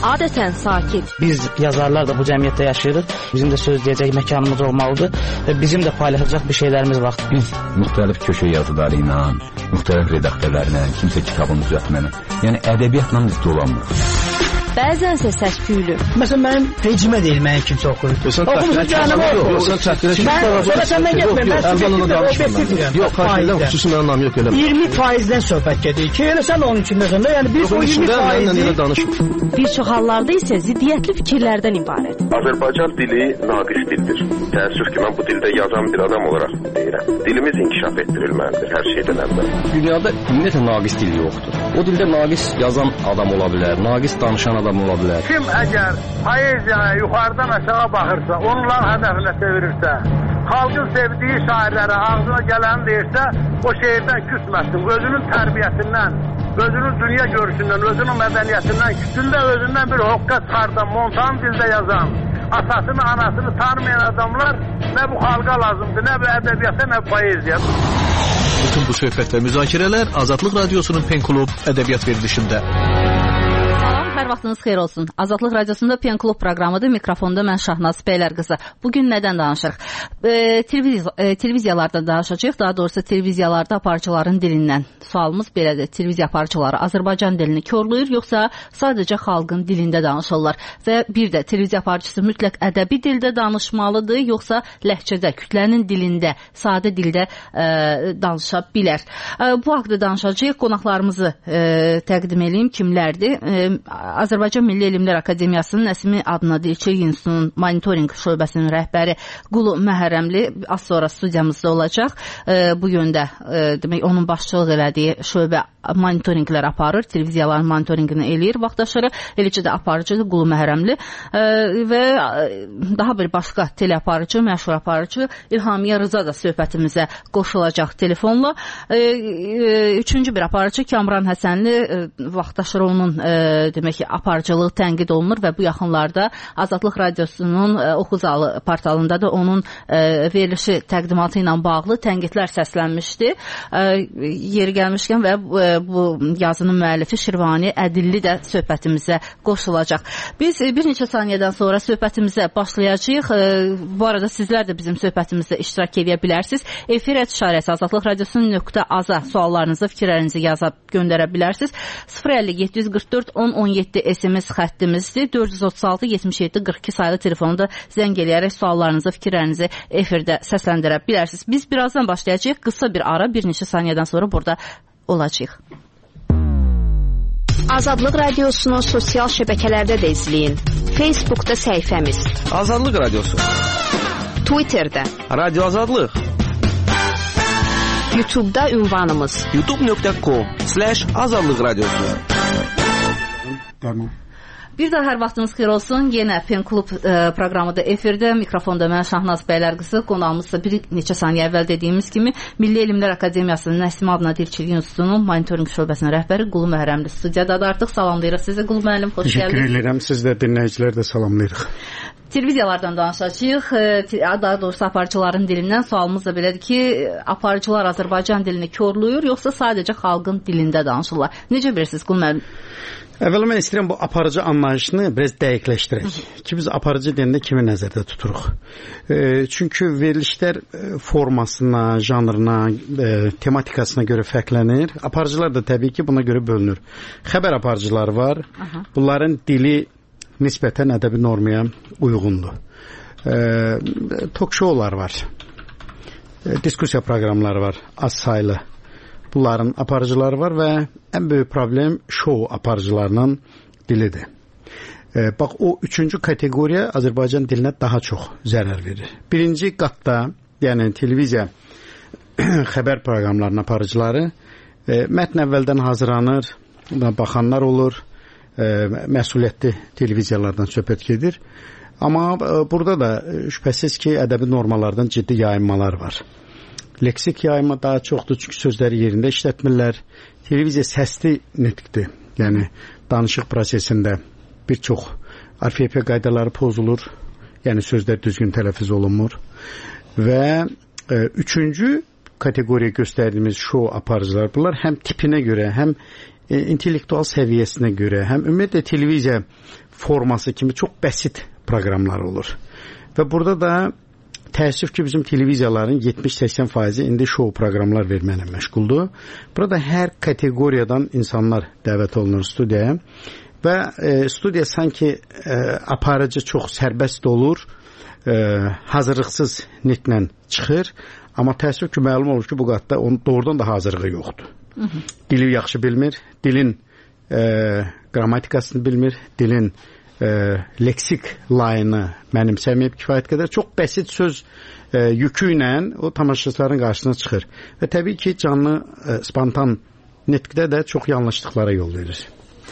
adətən sakit. Biz yazarlar da bu cəmiyyətdə yaşayırıq. Bizim də söz deyəcək məkanımız olmalıdır və bizim də paylaşacaq bir şeylərimiz var. Biz müxtəlif köşə yazıları ilə, müxtəlif redaktörlərlə, kimsə kitabını düzəltməklə, yəni ədəbiyyatla biz dolanmırıq. Bəzənsə səs-küylü. Məsələn, mənim rejimə deyil, mənim kimsə oxuyur. Oxumusun canım oxuyur. Yoxsa çəkdirə ki, sonra səndən getmir. yox, xaricdən xüsusi mənim namı yox elə. 20%-dən söhbət gedir ki, elə sən onun içindəsən də, yəni biz o 20%-i bir çox hallarda isə ziddiyyətli fikirlərdən ibarət. Azərbaycan dili naqis dildir. Təəssüf ki, mən bu dildə yazan bir adam olaraq deyirəm. Dilimiz inkişaf etdirilməlidir hər şeydən əvvəl. Dünyada ümumiyyətlə naqis dil yoxdur. O dildə naqis yazan adam ola bilər, naqis danışan adam ola bilər. Kim əgər poeziyaya yuxarıdan aşağı baxırsa, onların hədəfinə çevirirsə, xalqın sevdiyi şairlərə ağzına gələni deyirsə, o şeirdən küsməsin. Özünün tərbiyəsindən, özünün dünya görüşündən, özünün mədəniyyətindən küsün də özündən bir hoqqa çıxardan, montan dildə yazan, atasını, anasını tanımayan adamlar nə bu xalqa lazımdır, nə bu ədəbiyyata, nə bu poeziya. Bütün bu söhbət və müzakirələr Azadlıq Radiosunun Pen Klub ədəbiyyat verilişində. Hər vaxtınız xeyir olsun. Azadlıq Radiosunda Pen Klub proqramıdır. Mikrofonda mən Şahnaz Bəylərqızı. Bugün nədən danışırıq? Televiziyalarda danışacağıq. Daha doğrusu televiziyalarda aparıcıların dilindən. Sualımız belədir. Televiziya aparıcıları Azərbaycan dilini körləyir, yoxsa sadəcə xalqın dilində danışırlar? Və bir də televiziya aparıcısı mütləq ədəbi dildə danışmalıdır, yoxsa ləhcədə, kütlənin dilində, sadə dildə danışa bilər? Bu haqda danışacağıq. Qonaqlarımızı təqdim edeyim. Kimlərdir? Azərbaycan Milli Elmlər Akademiyasının Nəsimi adına Dilçilik İnstitutunun monitorinq şöbəsinin rəhbəri Qulu Məhərrəmli az sonra studiyamızda olacaq. Bu yöndə demək onun başçılıq elədiyi şöbə monitorinqlər aparır, televiziyaların monitorinqini eləyir vaxtaşırı. Eləcə də aparıcıdır Qulu Məhərrəmli və daha bir başqa teleaparıcı, məşhur aparıcı İlhamiyə Rıza da söhbətimizə qoşulacaq telefonla. Üçüncü bir aparıcı Kamran Həsənli, vaxtaşırı onun demək ki, aparıcılığı tənqid olunur və bu yaxınlarda Azadlıq Radiosunun Oxuzalı portalında da onun verilişi təqdimatı ilə bağlı tənqidlər səslənmişdi. Yeri gəlmişkən və bu yazının müəllifi Şirvani Ədilli də söhbətimizə qoşulacaq. Biz bir neçə saniyədən sonra söhbətimizə başlayacağıq. Bu arada sizlər də bizim söhbətimizdə iştirak edə bilərsiniz. Efir işarəsi Azadlıq Radiosunun.az-a suallarınızı, fikirlərinizi yazıb göndərə bilərsiniz. 050-744-10-17 SMS xəttimizdir. 436-77-42 sayılı telefonda zəng eləyərək suallarınızı, fikirlərinizi efirdə səsləndirə bilərsiniz. Biz birazdan başlayacağıq. Qısa bir ara, bir neçə saniyədən sonra burada olacaq. Azadlıq Radiosunu sosial şəbəkələrdə də izləyin. Facebookda səhifəmiz Azadlıq Radiosu, Twitterdə Radio Azadlıq, YouTube'da ünvanımız youtube.com/Azadlıq Radiosu. Tamam. Bir daha hər vaxtınız xeyir olsun. Yenə Pen Klub proqramı da efirdə. Mikrofonda mən Şahnaz Bəylərqızı. Qonağımızsa bir neçə saniyə əvvəl dediyimiz kimi Milli Elmlər Akademiyasının Nəsimi adına Dilçilik İnstitutunun monitorinq şöbəsinin rəhbəri Qulu Məhərrəmli studiyadadır. Artıq salamlayırıq sizi Qulu müəllim, xoş gəldiniz. Təşəkkür edirəm. Siz də dinləyicilər də salamlayırıq. Televiziyalardan danışacağıq. Daha doğrusu aparıcıların dilindən sualımız da belədir ki, aparıcılar Azərbaycan dilini körləyir, yoxsa sadəcə xalqın dilində danışırlar? Necə bilirsiniz Qulu müəllim? Əvvəla mən istəyirəm bu aparıcı anlayışını biraz dəqiqləşdirək ki, biz aparıcı deyəndə kimi nəzərdə tuturuq. Çünki verilişlər formasına, janrına, tematikasına görə fərqlənir. Aparıcılar da təbii ki, buna görə bölünür. Xəbər aparıcıları var. Bunların dili nisbətən ədəbi normaya uyğundur. Talk-showlar var. Diskusiya proqramları var, az saylı. Bunların aparıcıları var və ən böyük problem şou aparıcılarının dilidir. Bax, o üçüncü kateqoriya Azərbaycan dilinə daha çox zərər verir. Birinci qatda, yəni televiziya xəbər proqramlarının aparıcıları mətn əvvəldən hazırlanır, baxanlar olur, məsuliyyətli televiziyalardan söhbət gedir. Amma burada da şübhəsiz ki, ədəbi normalardan ciddi yayınmalar var. Leksik yayma daha çoxdur, çünki sözləri yerində işlətmirlər. Televiziya səsli nitqdir. Yəni, danışıq prosesində bir çox orfoepiya qaydaları pozulur. Yəni, sözlər düzgün tələffüz olunmur. Və üçüncü kateqoriya göstərdiyimiz şou aparıcılar, bunlar həm tipinə görə, həm intellektual səviyyəsinə görə, həm ümumiyyətlə televiziya forması kimi çox bəsit proqramlar olur. Və burada da təəssüf ki, bizim televiziyaların 70-80% indi şou proqramlar verməklə məşğuldur. Burada hər kateqoriyadan insanlar dəvət olunur studiyaya və studiya sanki aparıcı çox sərbəst olur, hazırlıqsız nitlə çıxır, amma təəssüf ki, məlum olur ki, bu qatda doğrudan da hazırlığı yoxdur. Dili yaxşı bilmir, dilin qrammatikasını bilmir, dilin leksik layını mənimsəməyib kifayət qədər çox bəsit söz yükü ilə o tamaşaçıların qarşısına çıxır. Və təbii ki, canlı, spontan nitqdə də çox yanlışlıqlara yol verir.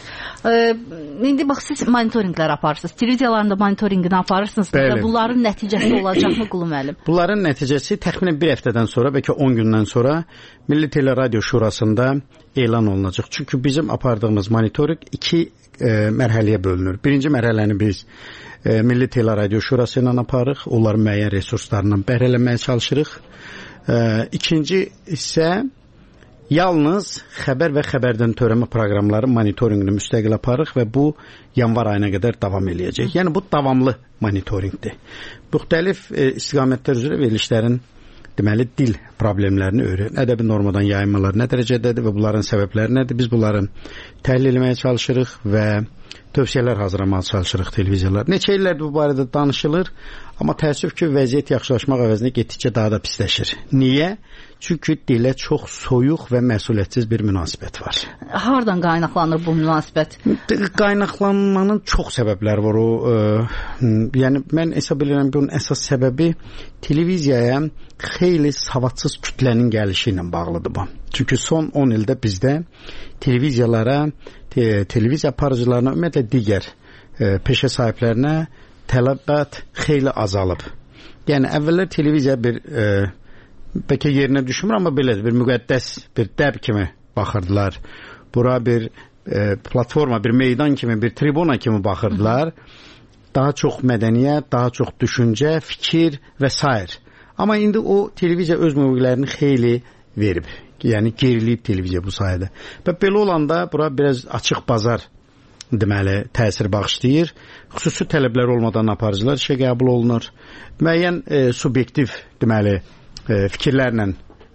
İndi bax, siz monitorinqlər aparırsınız. Televiziyalarında monitorinqini aparırsınız. Və bunların nəticəsi olacaqmı Qulu müəllim? Bunların nəticəsi təxminən bir həftədən sonra, bəlkə 10 gündən sonra Milli Teleradio Şurasında elan olunacaq. Çünki bizim apardığımız monitorinq 2 mərhələyə bölünür. Birinci mərhələni biz Milli Teleradio Şurası ilə aparırıq. Onların müəyyən resurslarından bəhrələnməyə çalışırıq. İkinci isə yalnız xəbər və xəbərdən törəmə proqramları monitorinqini müstəqil aparırıq və bu yanvar ayına qədər davam eləyəcək. Yəni bu davamlı monitorinqdir. Müxtəlif istiqamətlər üzrə verilişlərin deməli dil problemlərini öyrən, ədəbi normadan yayınmalar nə dərəcədədir və bunların səbəbləri nədir? Biz bunları təhlil etməyə çalışırıq və tövsiyələr hazırlamağa çalışırıq televiziyalar. Neçə illərdir bu barədə danışılır, amma təəssüf ki, vəziyyət yaxşılaşmaq əvəzinə getdikcə daha da pisləşir. Niyə? Çünki dilə çox soyuq və məsuliyyətsiz bir münasibət var. Hardan qaynaqlanır bu münasibət? Qaynaqlanmanın çox səbəbləri var. Yəni mən hesab edirəm ki, bunun əsas səbəbi televiziyaya xeyli savadsız kütlənin gəlişi ilə bağlıdır bu. Çünki son 10 ildə bizdə televiziyalara, televiziya aparıcılarına, ümumiyyətlə digər peşə sahiblərinə tələbat xeyli azalıb. Yəni əvvəllər televiziya bir bəlkə yerinə düşmür, amma belədir, bir müqəddəs bir dəb kimi baxırdılar. Bura bir platforma, bir meydan kimi, bir tribuna kimi baxırdılar. Daha çox mədəniyyət, daha çox düşüncə, fikir və s. Amma indi o televiziya öz mövqelərini xeyli verib. Yəni geriliyib televiziya bu sayədə. Və belə olanda bura biraz açıq bazar deməli təsir bağışlayır. Xüsusi tələblər olmadan aparıcılar işə qəbul olunur. Müəyyən subyektiv deməli fikirlərlə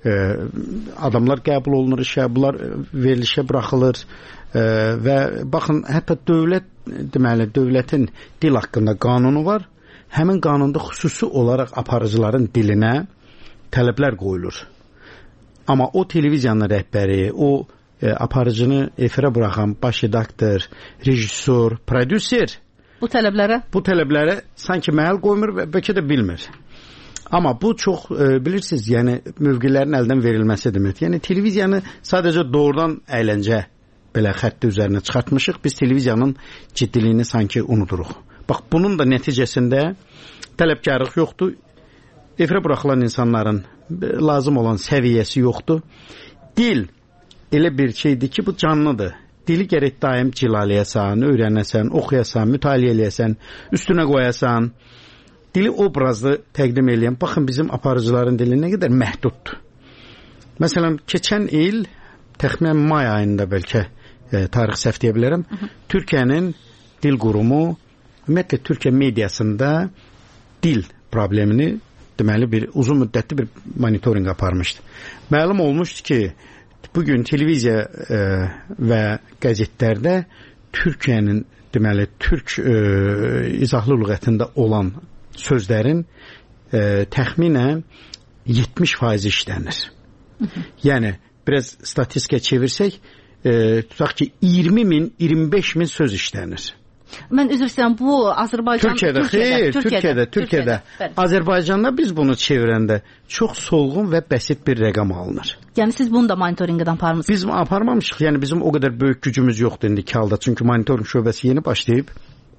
adamlar qəbul olunur işə, bunlar verilişə buraxılır və baxın, hətta dövlətin dil haqqında qanunu var. Həmin qanunda xüsusi olaraq aparıcıların dilinə tələblər qoyulur. Amma o televiziyanın rəhbəri, o aparıcını efirə buraxan baş redaktor, rejissor, prodüser bu tələblərə sanki məhəl qoymur və bəlkə də bilmir. Amma bu çox bilirsiniz, yəni mövqelərin əldən verilməsi demək. Yəni televiziyanı sadəcə doğrudan əyləncə belə xətti üzərinə çıxartmışıq. Biz televiziyanın ciddiliyini sanki unuduruq. Bax, bunun da nəticəsində tələbkarlıq yoxdur. Efirə buraxılan insanların lazım olan səviyyəsi yoxdur. Dil elə bir şeydir ki, bu canlıdır. Dili gərək daim cilaləyəsən, öyrənəsən, oxuyasan, mütaliə eləyəsən, üstünə qoyasan. Dili obrazlı təqdim edən, baxın bizim aparıcıların dili nə qədər məhduddur. Məsələn, keçən il, təxminən may ayında bəlkə tarix səhv deyə bilərəm, Türkiyənin dil qurumu, ümumiyyətlə Türkiyə mediasında dil problemini, deməli bir uzun müddətli bir monitorinq aparmışdı. Məlum olmuşdu ki, bugün televiziya və qəzetlərdə Türkiyənin, deməli, türk izahlı lüğətində olan sözlərin təxminən 70% işlənir. Yəni, biraz statistika çevirsək, tutaq ki, 20.000, 25.000 söz işlənir. Mən üzr istəyirəm, bu Azərbaycan... Türkiyədə. Azərbaycanda biz bunu çevirəndə çox solğun və bəsit bir rəqam alınır. Yəni siz bunu da monitorinqdən aparmışsınız? Biz aparmamışıq. Yəni bizim o qədər böyük gücümüz yoxdur indiki halda. Çünki monitorinq şöbəsi yeni başlayıb.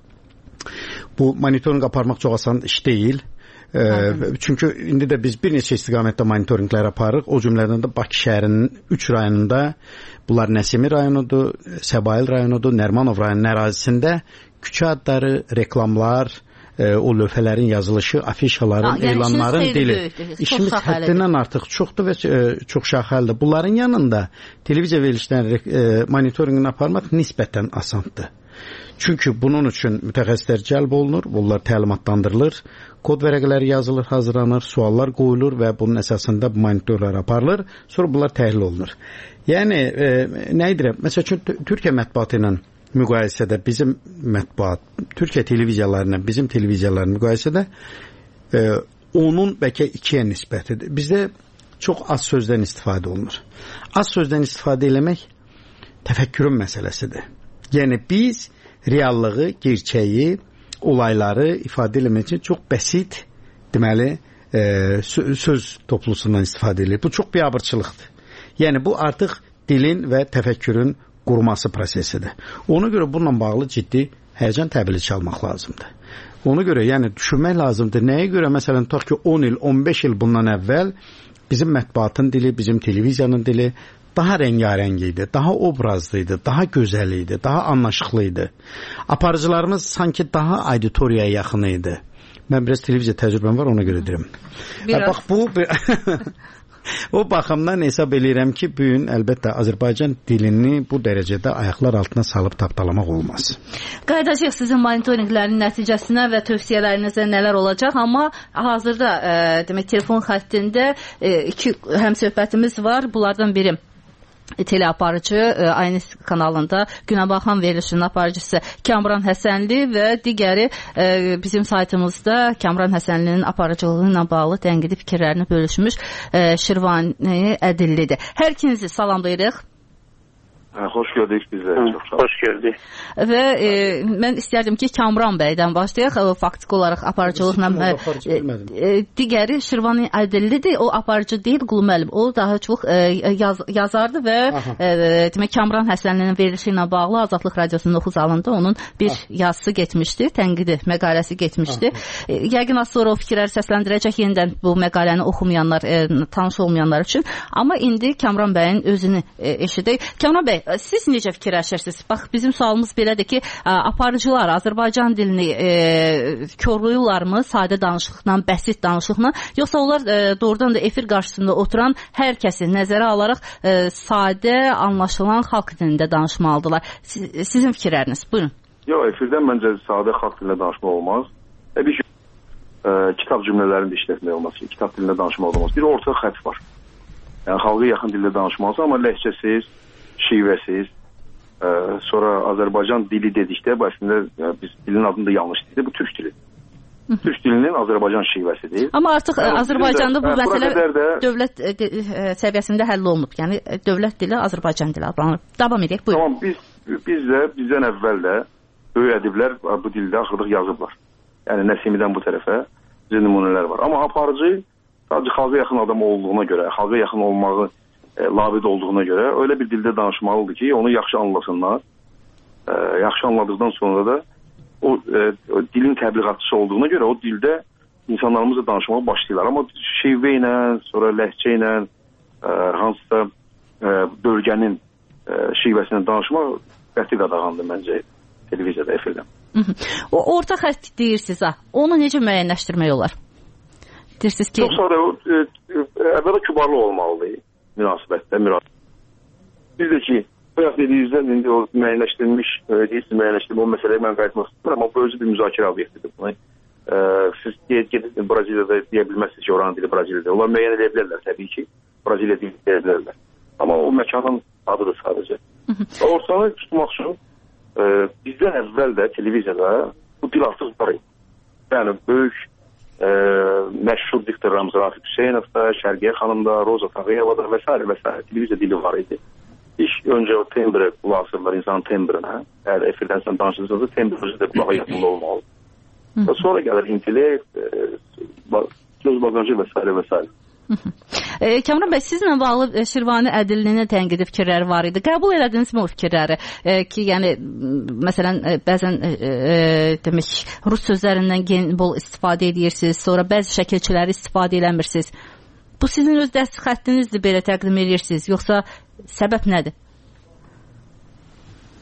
Bu monitorinq aparmaq çox asan iş deyil. Çünki indi də biz bir neçə istiqamətdə monitorinqlər aparırıq. O cümlədən də Bakı şəhərinin 3 rayonunda, bunlar Nəsimi rayonudur, Səbail rayonudur, Nərmanov rayonunun ərazisində küçə adları, reklamlar o lövhələrin yazılışı, afişaların, elanların dili. İşimiz həddindən artıq çoxdur və çox şaxəlidir. Bunların yanında televiziya verilişlərinin monitorinqini aparmaq nisbətən asandır. Çünki bunun üçün mütəxəssislər cəlb olunur, bunlar təlimatlandırılır, kod vərəqələri yazılır, hazırlanır, suallar qoyulur və bunun əsasında bu monitorlar aparılır, sonra bunlar təhlil olunur. Yəni, nə edirəm? Məsəl üçün, Türkiyə mətbuatı ilə müqayisədə bizim mətbuat, Türkiyə televiziyalarına, bizim televiziyaların müqayisədə onun bəlkə 2-yə nisbətidir. Bizdə çox az sözdən istifadə olunur. Az sözdən istifadə eləmək təfəkkürün məsələsidir. Yəni, biz reallığı, gerçəyi, olayları ifadə eləmək üçün çox bəsit, deməli, söz toplusundan istifadə edilir. Bu çox biabırçılıqdır. Yəni, bu artıq dilin və təfəkkürün qurması prosesidir. Ona görə bununla bağlı ciddi həyəcan təbili çalmaq lazımdır. Ona görə, yəni, düşünmək lazımdır. Nəyə görə, məsələn, tutaq ki, 10 il, 15 il bundan əvvəl bizim mətbuatın dili, bizim televiziyanın dili daha rəngarəng idi, daha obrazlı idi, daha gözəl idi, daha anlaşıqlı idi. Aparıcılarımız sanki daha auditoriyaya yaxın idi. Mən biraz televiziya təcrübəm var, ona görə deyirəm. Bax, bu o baxımdan hesab eləyirəm ki, bu gün əlbəttə Azərbaycan dilini bu dərəcədə ayaqlar altına salıb tapdalamaq olmaz. Qayıdacaq sizin monitorinqlərin nəticəsinə və tövsiyələrinizə nələr olacaq, amma hazırda demək telefon xəttində iki həmsöhbətimiz var. Bunlardan biri teleaparıcı, aynı kanalında Günəbaxan verilişinin aparıcısı Kamran Həsənli və digəri bizim saytımızda Kamran Həsənlinin aparıcılığı ilə bağlı tənqidi fikirlərini bölüşmüş Şirvani Ədillidir. Hər ikinizi salamlayırıq. Xoş gördük bizə. Xoş gördük. Və mən istərdim ki, Kamran bəydən başlayaq. Faktiki olaraq aparıcılıqla digəri Şirvani Ədillidir. O aparıcı deyil, Qulu müəllim. O daha çox yazardı və demək Kamran Həsənlinin verilişi ilə bağlı Azadlıq Radiosunun 9 alında onun bir yazısı getmişdi, tənqidi məqaləsi getmişdi. Yəqin az sonra o fikirləri səsləndirəcək yenidən bu məqaləni oxumayanlar, tanış olmayanlar üçün. Amma indi Kamran bəyin özünü eşidək. Kamran bəy, siz necə fikirləşirsiniz? Bax, bizim sualımız belədir ki, aparıcılar Azərbaycan dilini körlüyürlərmi sadə danışıqla, bəsit danışıqla, yoxsa onlar doğrudan da efir qarşısında oturan hər kəsi nəzərə alaraq sadə, anlaşılan xalq dilində danışmalıdırlar? Sizin fikirləriniz, buyurun. Yox, efirdən məncə sadə xalq dilində danışmaq olmaz. Bir kitab cümlələrini də işlətmək olmaz, kitab dilində danışmaq olmaz. Bir orta xətt var. Yəni, xalqa yaxın dildə danışmalısın, amma ləhcəsiz, şivəsiz, sonra Azərbaycan dili dedikdə, bu əslində biz dilin adını da yanlış deyildi, bu türk dili. Türk dilinin Azərbaycan şivəsidir. Amma artıq Azərbaycanda bu məsələ dövlət səviyyəsində həll olunub. Yəni, dövlət dili Azərbaycan dili adlanır. Davam edək, buyurun. Tamam, bizdən əvvəl də böyük ədiblər bu dildə axırdıq yazıblar. Yəni, Nəsimidən bu tərəfə bizə nümunələr var. Amma aparıcı sadəcə xalqa yaxın adam olduğuna görə, xalqa yaxın olmağı labid olduğuna görə öyle bir dildə danışmalıdır ki, onu yaxşı anlasınlar. Yaxşı anladıqdan sonra da o dilin təbliğatçısı olduğuna görə o dildə insanlarımızla danışmağa başlayırlar. Amma şivə ilə, sonra ləhcə ilə, hansısa bölgənin şivəsindən danışmaq qəti qadağandır məncə televiziyada, efirdən. O orta xətt deyirsiniz, onu necə müəyyənləşdirmək olar? Deyirsiniz ki... Çox sonra əvvəla kübarlı olmalıdır. Münasibətdə, Biz də ki, bayaq dediyinizdən indi o müəyyənləşdirilmiş, o məsələyə mən qayıtmaq istəyirəm, amma bu özü bir müzakirə obyektidir. Siz gedib Braziliyada deyə bilməzsiniz ki, oranın dili Braziliyada. Onlar müəyyən edə bilərlər, təbii ki, Braziliya dili deyə bilərlər. Amma o məkanın adıdır sadəcə. Ortanı tutmaq üçün bizdən əvvəl də televiziyada bu dil artıq var idi. Yəni, böyük məşhur diktorlarımız Rafiq Hüseynovda, Şərqiyə xanımda, Roza Tağıyevada və s. və s. televiziya dili var idi. İlk öncə o tembre qulağı asırlar insanın tembrinə. Əgər efirdən sən danışırsanız, tembr özü də qulağa yaxında olmalı. Sonra gəlir intellekt, göz bagajı və s. və s. Kamran bəy, sizlə bağlı Şirvani Ədillinin tənqidi fikirləri var idi. Qəbul elədinizmi o fikirləri? Ki, yəni, məsələn, bəzən demək, rus sözlərindən bol istifadə edirsiniz, sonra bəzi şəkilçiləri istifadə eləmirsiniz. Bu sizin öz dəst xəttinizdir, belə təqdim edirsiniz, yoxsa səbəb nədir?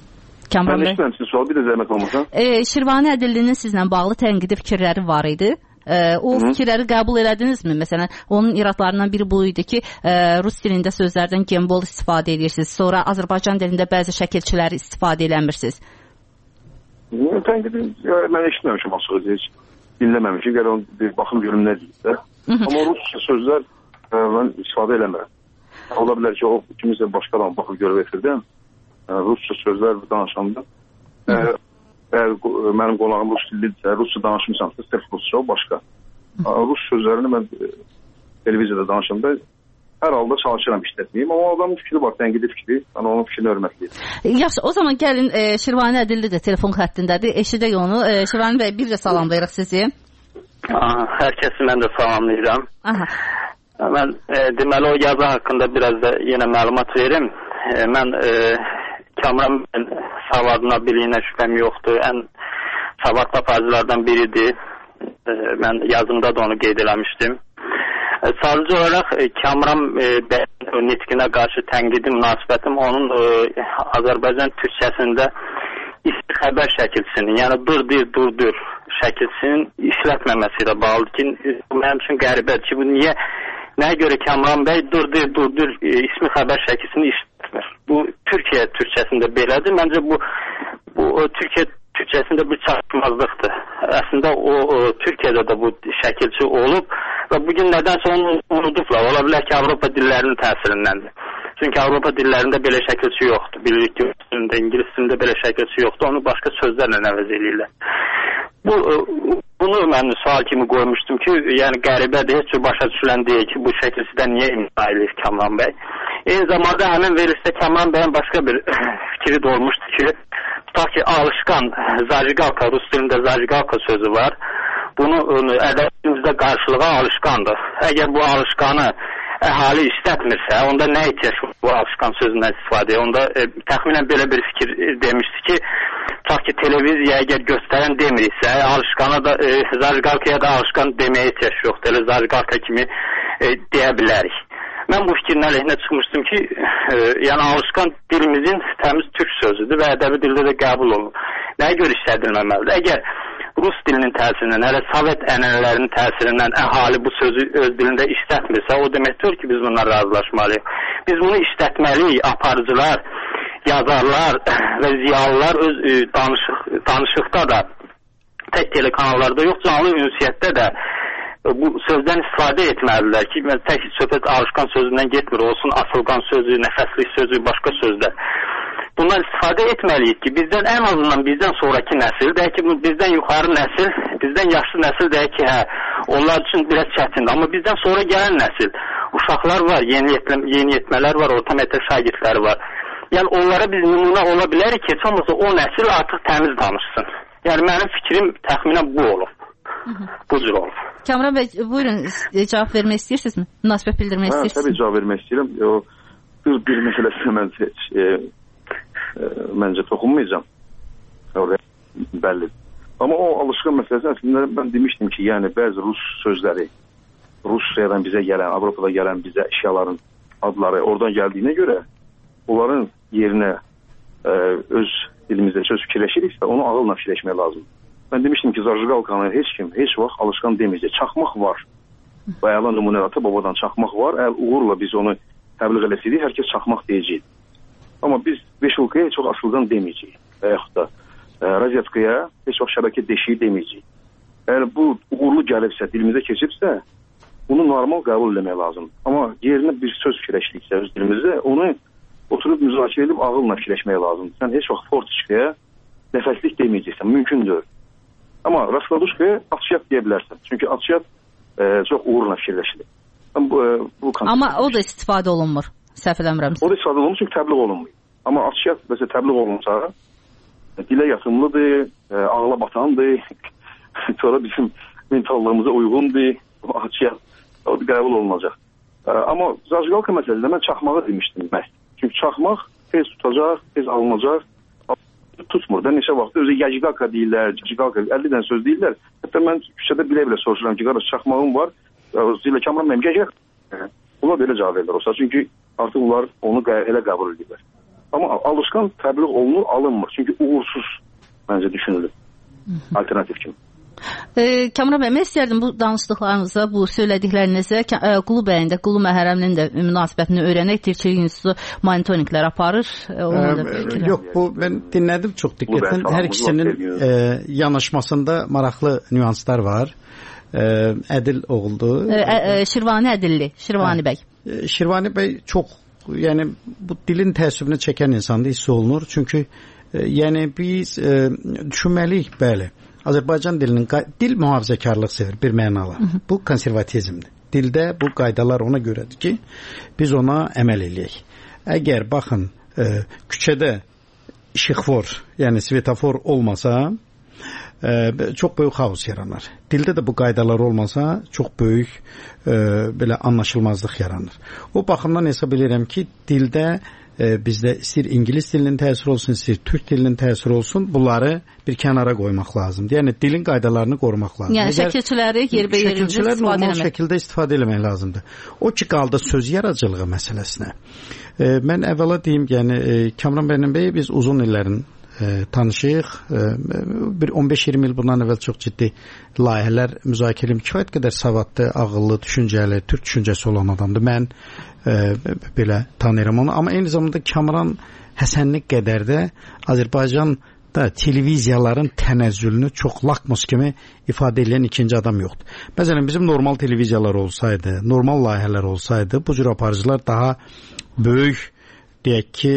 Kamran bəy. Mən eşitməmişdim sual, bir də zəhmət olmasa. Şirvani Ədillinin sizlə bağlı tənqidi fikirləri var idi. O fikirləri qəbul elədinizmi? Məsələn, onun iradlarından biri bu idi ki, rus dilində sözlərdən gembol istifadə edirsiniz. Sonra Azərbaycan dilində bəzi şəkilçiləri istifadə eləmirsiniz. Tənqidi mən eşitməmişim açığı, heç dinləməmişim. Gəl onu baxım görüm nə deyir də. Amma rusca sözlər mən istifadə eləmirəm. Ola bilər ki, o kimisə başqa adam baxıb görüb efirdən rusca sözlər danışanda əgər mənim qonağım rus dillidirsə, rusca danışmışamsa, sırf rusca o başqa. Rus sözlərini mən televiziyada danışanda hər halda çalışıram işlətməyim, amma adamın fikri var, tənqidi fikri, mən onun fikrini hörmətliyim. Yaxşı, o zaman gəlin Şirvani Ədilli də telefon xəttindədir, eşidək onu. Şirvani bəy, bir də salamlayırıq sizi. Hər kəsi mən də salamlayıram. Mən deməli o yazı haqqında biraz da yenə məlumat verim. Mən Kamran savadına, biliyinə şübhəm yoxdur. Ən savadlı apazlardan biridir. Mən yazımda da onu qeyd eləmişdim. Sadəcə olaraq Kamran bəyin nitqinə qarşı tənqidi münasibətim onun Azərbaycan türkçəsində xəbər şəkilçisinin, yəni dur şəkilçisinin işlətməməsi ilə bağlıdır ki, mənim üçün qəribədir ki, bu nəyə görə Kamran bəy dur ismi xəbər şəkilçisini işlətmir. Bu Türkiyə türkçəsində belədir. Məncə bu Türkiyə türkçəsində bir çatışmazlıqdır. Əslində o Türkiyədə də bu şəkilçi olub və bugün nədənsə onu unudublar. Ola bilər ki, Avropa dillərinin təsirindəndir. Çünki Avropa dillərində belə şəkilçi yoxdur. Bilirik ki, İngilis dilində belə şəkilçi yoxdur. Onu başqa sözlərlə əvəz edirlər. Bunu mən sual kimi qoymuşdum ki, yəni qəribədir, heç cür başa düşülən deyil ki, bu şəkilçidən niyə imza edir Kamran bəy. Eyni zamanda həmin verilişdə Kamran bəyin başqa bir fikri də olmuşdu ki, tutaq ki, alışqan, zajigalka, rus dilində zajigalka sözü var. Bunu ədəbiyyatımızda qarşılığa alışqandır. Əgər bu alışqanı əhali işlətmirsə, onda nə ihtiyac bu alışqan sözündən istifadə? Onda təxminən belə bir fikir demişdi ki, tutaq ki, televiziya əgər göstərən demiriksə, alışqana da, zajigalkaya da alışqan deməyə ihtiyac yoxdur. Elə zajigalka kimi deyə bilərik. Mən bu fikrin əleyhinə çıxmışdım ki, yəni alışqan dilimizin təmiz türk sözüdür və ədəbi dildə də qəbul olunur. Nəyə görə işlədilməməlidir? Əgər rus dilinin təsirindən, hələ Sovet ənənələrinin təsirindən əhali bu sözü öz dilində işlətmirsə, o deməkdir ki, biz bundan razılaşmalıyıq. Biz bunu işlətməliyik, aparıcılar, yazarlar və ziyalılar öz danışıqda da, tək telekanallarda yox, canlı ünsiyyətdə də bu sözdən istifadə etməlidirlər ki, tək söhbət alışqan sözündən getmir, olsun asılqan sözü, nəfəslik sözü, başqa sözlər. Bundan istifadə etməliyik ki, bizdən ən azından bizdən sonraki nəsil, deyək ki, bizdən yuxarı nəsil, bizdən yaşlı nəsil deyək ki, onlar üçün biraz çətindir. Amma bizdən sonra gələn nəsil, uşaqlar var, yeniyetmələr var, orta məktəb şagirdləri var. Yəni onlara biz nümunə ola bilərik ki, heç olmasa o nəsil artıq təmiz danışsın. Yəni mənim fikrim təxminən bu olub. Bu cür olub. Kamran bəy, buyurun, cavab vermək istəyirsinizmi? Münasibət bildirmək istəyirsiniz? Təbii cavab vermək istəyirəm. Bir məsələsinə mən məncə toxunmayacağam. Bəllidir. Amma o alışqan məsələsi əslində mən demişdim ki, yəni bəzi rus sözləri, Rusiyadan bizə gələn, Avropada gələn bizə əşyaların adları oradan gəldiyinə görə onların yerinə öz dilimizdə söz fikirləşiriksə, onu ağılla fikirləşmək lazımdır. Mən demişdim ki, zajigalkanı heç kim, heç vaxt alışqan deməyəcək. Çaxmaq var. Bayalan nümunə ata-babadan çaxmaq var. Əgər uğurla biz onu təbliğ eləsəydik, hər kəs çaxmaq deyəcək. Amma biz beşulkaya heç vaxt asılqan deməyəcək. Və yaxud da razyetkaya heç vaxt şəbəkə deşiyi deməyəcək. Əgər bu uğurlu gəlibsə, dilimizə keçibsə, bunu normal qəbul eləmək lazımdır. Amma yerinə bir söz fikirləşdiksə öz dilimizdə, onu oturub müzakirə edib ağılla fikirləşmək lazımdır. Sən heç vaxt fortiçkaya nəfəslik deməyəcəksən, mümkündür. Amma raskladuşkaya atışyat deyə bilərsən. Çünki atışyat çox uğurla fikirləşilir. Amma o da istifadə olunmur, səhv eləmirəmsə. O da istifadə olunmur, çünki təbliğ olunmur. Amma atışyat məsələn təbliğ olunsa, dilə yatımlıdır, ağla batandır, sonra bizim mentallığımıza uyğundur, atışyat o da qəbul olunacaq. Amma zajigalka məsələsində mən çaxmağı demişdim məhz. Çünki çaxmaq tez tutacaq, tez alınacaq. Tutmur da neçə vaxt özü yajigalka deyirlər, yajigalka 50 dənə söz deyirlər. Hətta mən küçədə bilə-bilə soruşuram ki, qardaş çaxmağım var, zilə Kamran mənim gəl. Onlar belə cavab verirlər olsa, çünki artıq onlar onu elə qəbul edirlər. Amma alışqan təbliğ olunur, alınmır. Çünki uğursuz məncə düşünülür alternativ kimi. Kamran bəy, mən istərdim bu danışdıqlarınıza, bu söylədiklərinizə Qulu bəyin də, Qulu Məhərrəminin də münasibətini öyrənək. Dilçilik İnstitutu monitorinqlər aparır. Yox, bu mən dinlədim çox diqqətlə. Hər ikisinin yanaşmasında maraqlı nüanslar var. Ədil oğuldu. Şirvani Ədilli, Şirvani bəy. Şirvani bəy çox, yəni bu dilin təəssübünü çəkən insandır, hiss olunur. Çünki yəni biz düşünməliyik, bəli. Azərbaycan dilinin dil mühafizəkarlıq sevir bir mənalı. Bu konservatizmdir. Dildə bu qaydalar ona görədir ki, biz ona əməl eləyək. Əgər baxın küçədə işıqfor, yəni svetofor olmasa çox böyük xaos yaranar. Dildə də bu qaydalar olmasa çox böyük belə anlaşılmazlıq yaranır. O baxımdan hesab edirəm ki, dildə bizdə istəyir İngilis dilinin təsiri olsun, istəyir Türk dilinin təsiri olsun, bunları bir kənara qoymaq lazımdır. Yəni dilin qaydalarını qorumaq lazımdır. Yəni şəkilçiləri yerbəyer şəkilçilər normal şəkildə istifadə etmək lazımdır. O ki qaldı söz yaradıcılığı məsələsinə. Mən əvvəla deyim, yəni Kamran bəy biz uzun illərin tanışıyıq. Bir 15-20 il bundan əvvəl çox ciddi layihələr müzakirə edib. Kifayət qədər savadlı, ağıllı, düşüncəli, Türk düşüncəsi olan adamdır. Mən belə tanıyıram onu. Amma eyni zamanda Kamran Həsənli qədər də Azərbaycanda televiziyaların tənəzzülünü çox lakmus kimi ifadə edən ikinci adam yoxdur. Məsələn, bizim normal televiziyalar olsaydı, normal layihələr olsaydı, bu cür aparıcılar daha böyük deyək ki,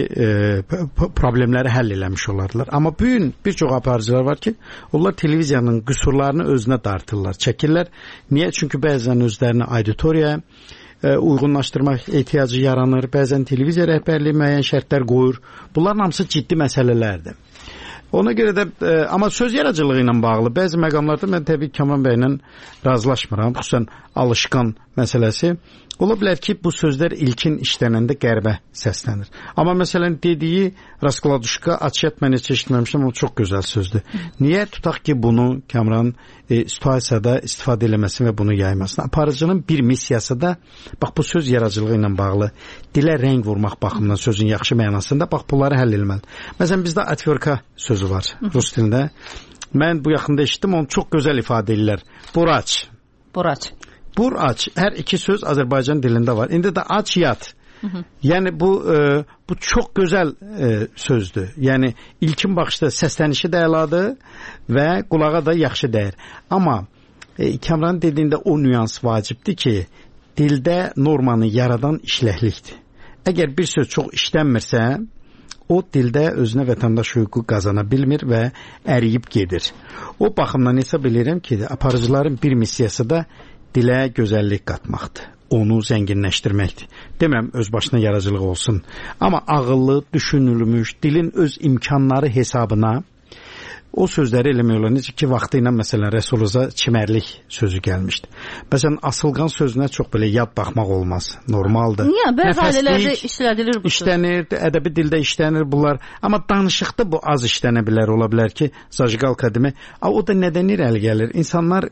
problemləri həll eləmiş olardılar. Amma bugün bir çox aparıcılar var ki, onlar televiziyanın qüsurlarını özünə dartırlar, çəkirlər. Niyə? Çünki bəzən özlərini auditoriyaya uyğunlaşdırmaq ehtiyacı yaranır, bəzən televiziya rəhbərliyi müəyyən şərtlər qoyur. Bunların hamısı ciddi məsələlərdir. Ona görə də, amma söz yaradıcılığı ilə bağlı bəzi məqamlarda mən təbii Kamran bəylə razılaşmıram. Xüsusən alışqan məsələsi. Ola bilər ki, bu sözlər ilkin işlənəndə qərbə səslənir. Amma məsələn dediyi Raskladuşka, açıyat mən heç eşitməmişəm, o çox gözəl sözdür. Niyə tutaq ki, bunu Kamran situasiyada istifadə eləməsin və bunu yaymasın? Aparıcının bir missiyası da, bax bu söz yaradıcılığı ilə bağlı, dilə rəng vurmaq baxımından sözün yaxşı mənasında, bax bunları həll etməli. Məsələn, bizdə atverka sözü var rus dilində. Mən bu yaxında eşitdim, onu çox gözəl ifadə edirlər. Buraç. Buraç. Buraç. Hər iki söz Azərbaycan dilində var. İndi də aç yat. Yəni bu çox gözəl sözdür. Yəni ilkin baxışda səslənişi də əladır və qulağa da yaxşı dəyir. Amma Kamran dediyində o nüans vacibdir ki, dildə normanı yaradan işləklikdir. Əgər bir söz çox işlənmirsə, o dildə özünə vətəndaş hüququ qazana bilmir və əriyib gedir. O baxımdan hesab edirəm ki, aparıcıların bir missiyası da dilə gözəllik qatmaqdır. Onu zənginləşdirməkdir. Deməm öz başına yaradıcılıq olsun. Amma ağıllı, düşünülmüş, dilin öz imkanları hesabına o sözləri eləmək olar. Necə ki, vaxtı ilə məsələn Rəsuluza çimərlik sözü gəlmişdi. Məsələn, asılqan sözünə çox belə yad baxmaq olmaz. Normaldır. Niyə? Bəzi ailələrdə işlədilir bu söz. İşlənir, ədəbi dildə işlənir bunlar. Amma danışıqda bu az işlənə bilər, ola bilər ki, zajqalka demək. O da nədən irəli gəlir? İnsanlar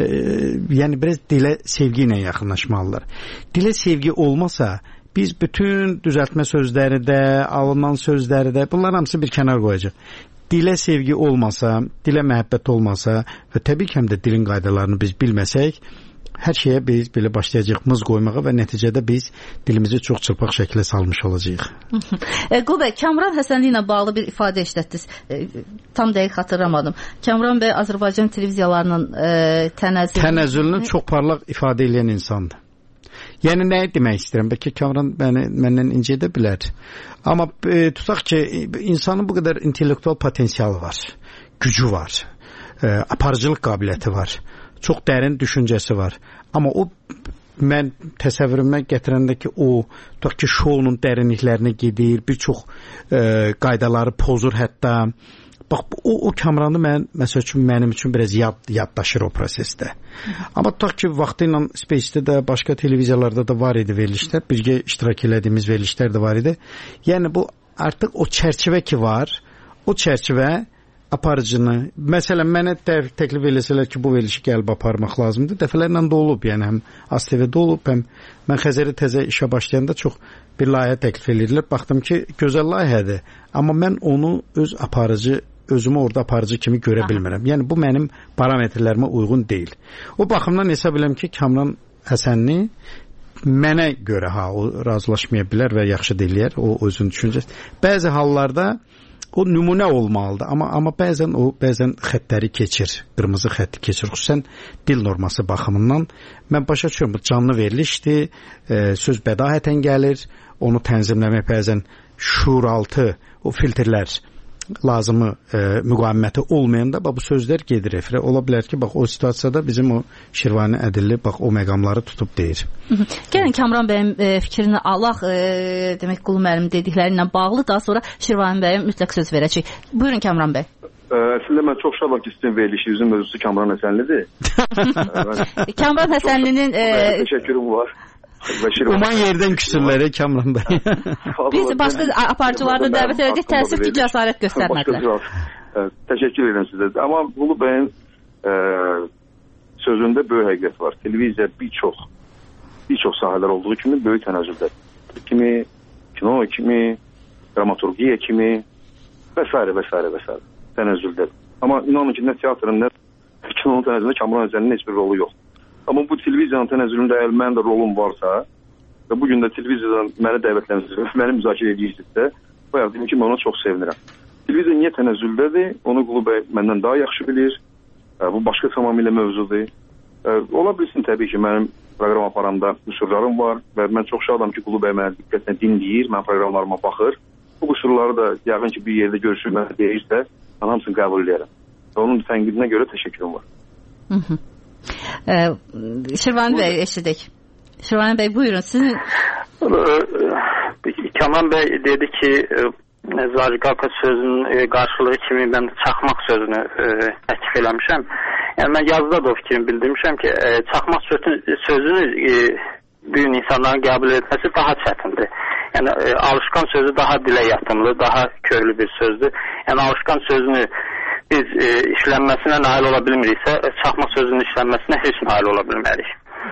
yəni biraz dilə sevgi ilə yaxınlaşmalılar. Dilə sevgi olmasa biz bütün düzəltmə sözləri də, alınan sözləri də bunlar hamısı bir kənar qoyacaq. Dilə sevgi olmasa, dilə məhəbbət olmasa və təbii ki, həm də dilin qaydalarını biz bilməsək, hər şeyə biz belə başlayacaq mız qoymağa və nəticədə biz dilimizi çox çırpaq şəkildə salmış olacağıq. Qul bəy, Kamran Həsənli ilə bağlı bir ifadə işlətdiniz. Tam dəqiq xatırlamadım. Kamran bəy Azərbaycan televiziyalarının tənəzzülünü çox parlaq ifadə edən insandır. Yəni nə demək istəyirəm? Bəlkə Kamran məndən incə edə bilər. Amma tutaq ki, insanın bu qədər intellektual potensialı var, gücü var, aparıcılıq qabiliyyəti var. Çox dərin düşüncəsi var. Amma o mən təsəvvürümə gətirəndə ki, o tutaq ki, şounun dərinliklərinə gedir, bir çox qaydaları pozur hətta. Bax, o Kamranı məsəl üçün mənim üçün biraz yaddaşır o prosesdə. Amma tutaq ki, vaxtı ilə Space-də də, başqa televiziyalarda da var idi verilişlər, birgə iştirak elədiyimiz verilişlər də var idi. Yəni bu artıq o çərçivə ki var, o çərçivə aparıcını, məsələn, mənə təklif eləsələr ki, bu verilişi gəlib aparmaq lazımdır. Dəfələrlə də olub, yəni həm ASTV-də olub, həm mən Xəzərə təzə işə başlayanda çox bir layihə təklif edirlər. Baxdım ki, gözəl layihədir, amma mən onu özümü orada aparıcı kimi görə bilmirəm. Yəni bu mənim parametrlərimə uyğun deyil. O baxımdan hesab edirəm ki, Kamran Həsənli mənə görə o razılaşmaya bilər və yaxşı deyilər, o özünün düşüncəsi. Bəzi hallarda o nümunə olmalıdır, amma bəzən xəttləri keçir, qırmızı xətti keçir, xüsusən dil norması baxımından. Mən başa düşürəm, bu canlı verilişdir, söz bədahətən gəlir, onu tənzimləmək bəzən şuuraltı, o filtrlər lazımı müqaviməti olmayanda bu sözlər gedir efirə. Ola bilər ki, bax o situasiyada bizim o Şirvani Ədilli bax o məqamları tutub deyir. Gəlin Kamran bəyin fikrini alaq, demək Qulu müəllim dedikləri ilə bağlı, daha sonra Şirvani bəyə mütləq söz verəcək. Buyurun Kamran bəy. Əslində mən çox şadam ki, sizin verilişinizin mövzusu Kamran Həsənlidir. Kamran Həsənlinin təşəkkürüm var. Uman yerdən küsürləri Kamran bəy. Biz başqa aparıcılarda dəvət edəcək, təəssüf ki, cəsarət göstərmədilər. Təşəkkür edirəm sizə. Amma Qulu bəyin sözündə böyük həqiqət var. Televiziya bir çox sahələr olduğu kimi böyük tənəzzüldə. Kimi, kino kimi, dramaturgiya kimi və s. tənəzzüldə. Amma inanın ki, nə teatrın, nə kinonun tənəzzülündə Kamran Həsənlinin heç bir rolu yoxdur. Amma bu televiziyanın tənəzzülündə əgər mənim də rolum varsa və bugün də televiziyadan məni dəvətlənirsiniz, məni müzakirə edirsinizsə, bayaq dedim ki, mən ona çox sevinirəm. Televiziya niyə tənəzzüldədir? Onu Qulu bəy məndən daha yaxşı bilir. Bu başqa tamamilə mövzudur. Ola bilsin təbii ki, mənim proqram aparanda qüsurlarım var və mən çox şadam ki, Qulu bəy mənə diqqətlə dinləyir, mən proqramlarıma baxır. Bu qüsurları da yəqin ki, bir yerdə görüşür, mənə deyirsə, mən hamısını qəbul edərəm. Və onun tənqidinə görə təşəkkürüm var. Şirvani bəy eşidək. Şirvani bəy buyurun sizin. Kamran bəy dedi ki, Zariqaka sözünün qarşılığı kimi mən çaxmaq sözünü təklif eləmişəm. Yəni mən yazıda da o fikrimi bildirmişəm ki, çaxmaq sözünü bu gün insanların qəbul etməsi daha çətindir. Yəni alışqan sözü daha dilə yatımlı, daha köklü bir sözdür. Yəni alışqan sözünü biz işlənməsinə nail ola bilmiriksə, çaxmaq sözünün işlənməsinə heç nail ola bilmərik.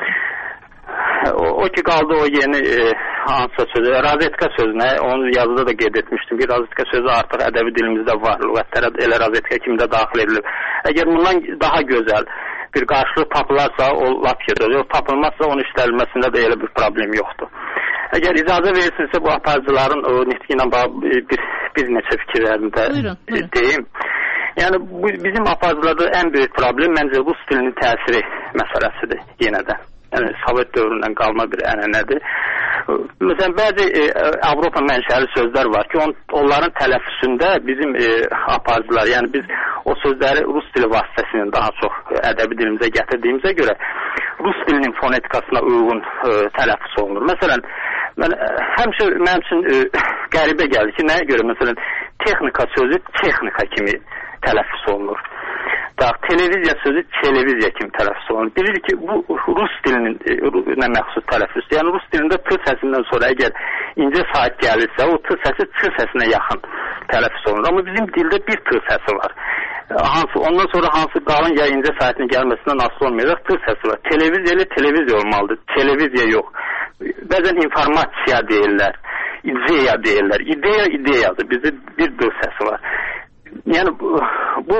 O ki qaldı o yeni hansısa sözü, razetka sözünə, onu yazıda da qeyd etmişdim ki, razetka sözü artıq ədəbi dilimizdə var, lüğətlərə elə razetka kimi də daxil edilib. Əgər bundan daha gözəl bir qarşılıq tapılarsa, o lap gedər. Yox, tapılmazsa onun işlənməsində də elə bir problem yoxdur. Əgər icazə verirsinizsə, bu aparıcıların o nitqi ilə bir neçə fikirlərində deyim. Yəni, bizim aparıcılarda ən böyük problem məncə rus dilinin təsiri məsələsidir yenə də. Yəni, Sovet dövründən qalma bir ənənədir. Məsələn, bəzi Avropa mənşəli sözlər var ki, onların tələffüsündə bizim aparıcılar, yəni biz o sözləri rus dili vasitəsilə daha çox ədəbi dilimizə gətirdiyimizə görə rus dilinin fonetikasına uyğun tələffüs olunur. Məsələn, həmişə mənim üçün qəribə gəldi ki, nəyə görə məsələn texnika sözü texnika kimi tələffüs olunur. Televiziya sözü televiziya kimi tələffüs olunur. Bilirik ki, bu rus dilinin nə məxsus tələffüsdür. Yəni rus dilində t səsindən sonra əgər incə saat gəlirsə, o t səsi ç səsinə yaxın tələffüs olunur. Amma bizim dildə bir t səsi var. Ondan sonra hansı qalın ya incə saatinin gəlməsindən asılı olmayacaq t səsi var. Televiziya ilə televiziya olmalıdır. Televiziya yox. Bəzən informasiya deyirlər, ideya deyirlər. İdeyadır. Bizdə bir d səsi var. Yəni bu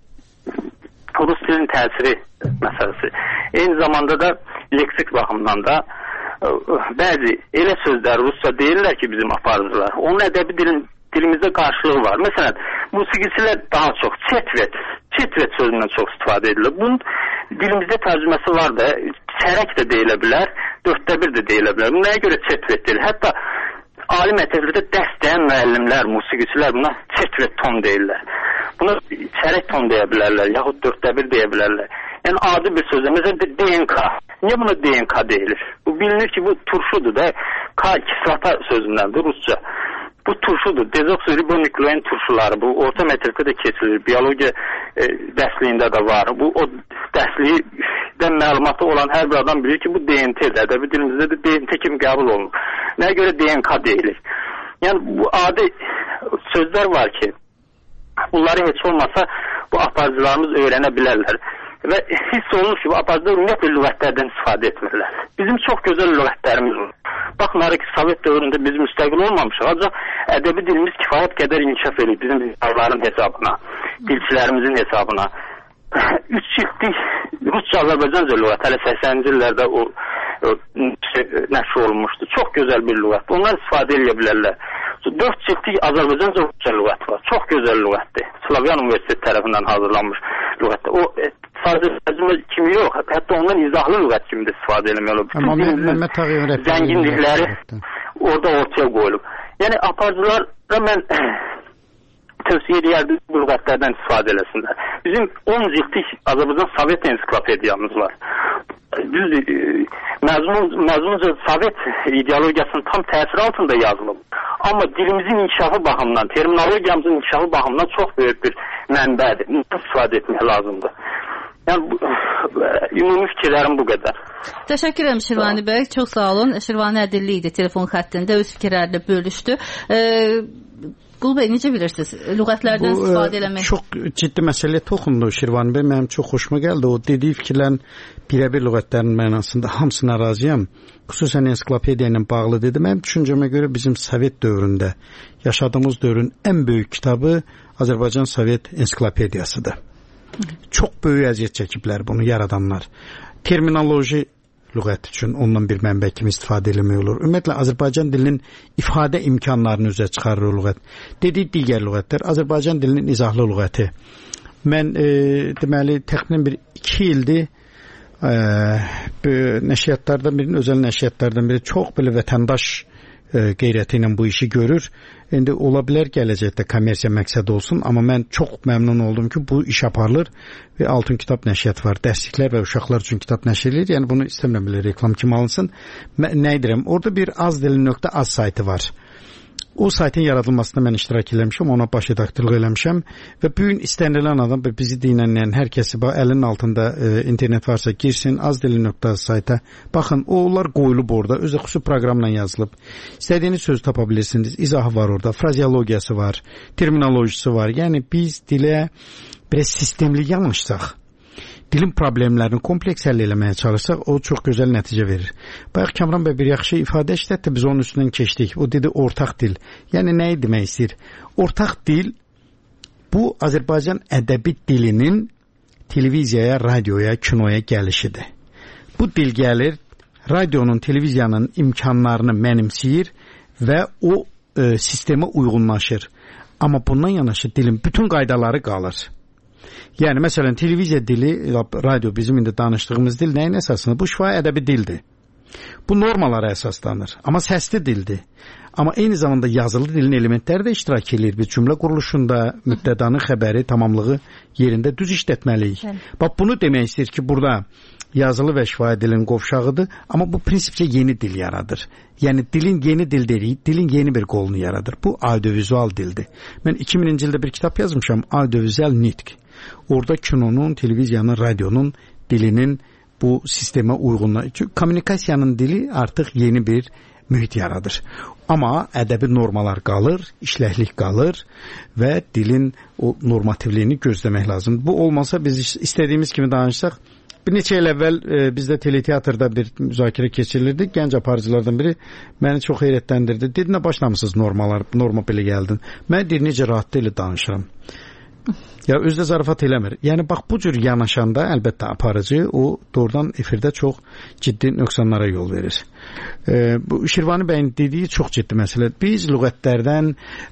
rus dilinin təsiri məsələsi. Eyni zamanda da leksik baxımdan da bəzi elə sözlər rusca deyirlər ki, bizim aparıcılar. Onun ədəbi dilimizdə qarşılığı var. Məsələn, musiqiçilər daha çox çetvet sözündən çox istifadə edilir. Bunun dilimizdə tərcüməsi var da, çərək də deyilə bilər, 1/4 də deyilə bilər. Bu nəyə görə çetvet deyilir? Hətta ali məktəblərdə dərs deyən müəllimlər, musiqiçilər buna çetvet ton deyirlər. Buna çərək ton deyə bilərlər, yaxud 1/4 deyə bilərlər. Yəni adi bir sözlə, məsələn DNK. Niyə buna DNK deyilir? Bu bilinir ki, bu turşudur da, kislata sözündəndir rusca. Bu turşudur. Dezoksiribonuklein turşuları. Bu orta məktəbdə də keçilir. Biologiya dərsliyində də var. Bu o dərslikdən məlumatı olan hər bir adam bilir ki, bu DNT-dir. Ədəbi dilimizdə də DNT kimi qəbul olunur. Nəyə görə DNK deyilir? Yəni bu adi sözlər var ki, bunları heç olmasa bu aparıcılarımız öyrənə bilərlər. Və hiss olunur ki, bu aparıcılar ümumiyyətlə lüğətlərdən istifadə etmirlər. Bizim çox gözəl lüğətlərimiz var. Baxmayaraq ki, Sovet dövründə biz müstəqil olmamışıq, ancaq ədəbi dilimiz kifayət qədər inkişaf edir bizim dillərin hesabına, dilçilərimizin hesabına. 3 ciltlik Rusca-Azərbaycanca lüğət hələ 80-ci illərdə o nəşr olunmuşdu. Çox gözəl bir lüğət. Onlar istifadə edə bilərlər. 4 ciltlik Azərbaycanca Rusca lüğət var. Çox gözəl lüğətdir. Slavyan Universiteti tərəfindən hazırlanmış lüğətdir. O sadəcə tərcümə kimi yox, hətta ondan izahlı lüğət kimi də istifadə etmək olur. Amma Məhəmməd Tağıyev zənginlikləri orada ortaya qoyulub. Yəni aparıcılara mən tövsiyə edərdim bu lüğətlərdən istifadə eləsinlər. Bizim 10 ciltlik Azərbaycan Sovet ensiklopediyamız var. Düzdür, məzmunca Sovet ideologiyasının tam təsir altında yazılıb. Amma dilimizin inkişafı baxımından, terminologiyamızın inkişafı baxımından çox böyük bir mənbədir. İstifadə etmək lazımdır. Yəni, ümumi fikirlərim bu qədər. Təşəkkür edirəm Şirvani bəy, çox sağ olun. Şirvani Ədilli idi telefon xəttində, öz fikirlərini bölüşdü. Qul bəy, necə bilirsiniz? Lüğətlərdən istifadə eləmək? Çox ciddi məsələyə toxundu Şirvani bəy. Mənim çox xoşuma gəldi. O dediyi fikirlərin birəbir lüğətlərin mənasında hamısına razıyam. Xüsusən ensiklopediya ilə bağlı dedi. Mənim düşüncəmə görə bizim Sovet dövründə yaşadığımız dövrün ən böyük kitabı Azərbaycan Sovet ensiklopediyasıdır. Çox böyük əziyyət çəkiblər bunu yaradanlar. Terminoloji lüğət üçün ondan bir mənbə kimi istifadə eləmək olur. Ümumiyyətlə Azərbaycan dilinin ifadə imkanlarını üzə çıxarır o lüğət. Dediyi digər lüğətlər Azərbaycan dilinin izahlı lüğəti. Mən deməli təxminən bir 2 ildir nəşriyyatlardan birinin, özəl nəşriyyatlardan biri çox belə vətəndaş qeyrəti ilə bu işi görür. İndi ola bilər gələcəkdə kommersiya məqsədi olsun, amma mən çox məmnun oldum ki, bu iş aparılır və Altın Kitab nəşriyyatı var. Dərsliklər və uşaqlar üçün kitab nəşr edilir. Yəni bunu istəmirəm belə reklam kimi alınsın. Nə edirəm? Orada bir azdili.az saytı var. O saytın yaradılmasında mən iştirak eləmişəm, ona baş redaktorluq eləmişəm və bu gün istənilən adam bizi dinləyən hər kəsi əlinin altında internet varsa girsin, azdili.az sayta. Baxın, onlar qoyulub orada, özü xüsusi proqramla yazılıb. İstədiyiniz sözü tapa bilirsiniz, izahı var orada, frazeologiyası var, terminolojisi var. Yəni biz dilə biraz sistemli yanaşsaq, dilin problemlərini kompleks həll eləməyə çalışsaq, o çox gözəl nəticə verir. Bayaq Kamran bəy bir yaxşı ifadə işlətdi, biz onun üstündən keçdik. O dedi ortaq dil. Yəni nəyi demək istəyir? Ortaq dil bu Azərbaycan ədəbi dilinin televiziyaya, radioya, kinoya gəlişidir. Bu dil gəlir, radionun, televiziyanın imkanlarını mənimsəyir və o sistemə uyğunlaşır. Amma bundan yanaşı dilin bütün qaydaları qalır. Yəni, məsələn, televiziya dili, radio bizim indi danışdığımız dil nəyin əsasında? Bu şifahi ədəbi dildir. Bu normalara əsaslanır. Amma səsli dildir. Amma eyni zamanda yazılı dilin elementləri də iştirak edir. Bir cümlə quruluşunda mübtədanın xəbəri, tamamlığı yerində düz işlətməliyik. Bax, bunu demək istəyir ki, burada yazılı və şifahi dilin qovşağıdır, amma bu prinsipcə yeni dil yaradır. Yəni, dilin yeni dil deyirik, dilin yeni bir qolunu yaradır. Bu audiovizual dildir. Mən 2000-ci ildə bir kitab yazmışam, audiovizual nitq. Orada kinonun, televiziyanın, radionun dilinin bu sistemə uyğunluğu. Çünki kommunikasiyanın dili artıq yeni bir mühit yaradır. Amma ədəbi normalar qalır, işləklik qalır və dilin o normativliyini gözləmək lazımdır. Bu olmasa biz istədiyimiz kimi danışsaq, bir neçə il əvvəl bizdə teleteatrda bir müzakirə keçirilirdi. Gənc aparıcılardan biri məni çox heyrətləndirdi. Dedi, nə başlamışsınız norma belə gəldin. Mən deyir, necə rahat deyil danışıram. Ya özdə zarafat eləmir. Yəni bax bu cür yanaşanda əlbəttə aparıcı o doğrudan efirdə çox ciddi nöqsanlara yol verir. Bu Şirvani bəyin dediyi çox ciddi məsələdir. Biz lüğətlərdən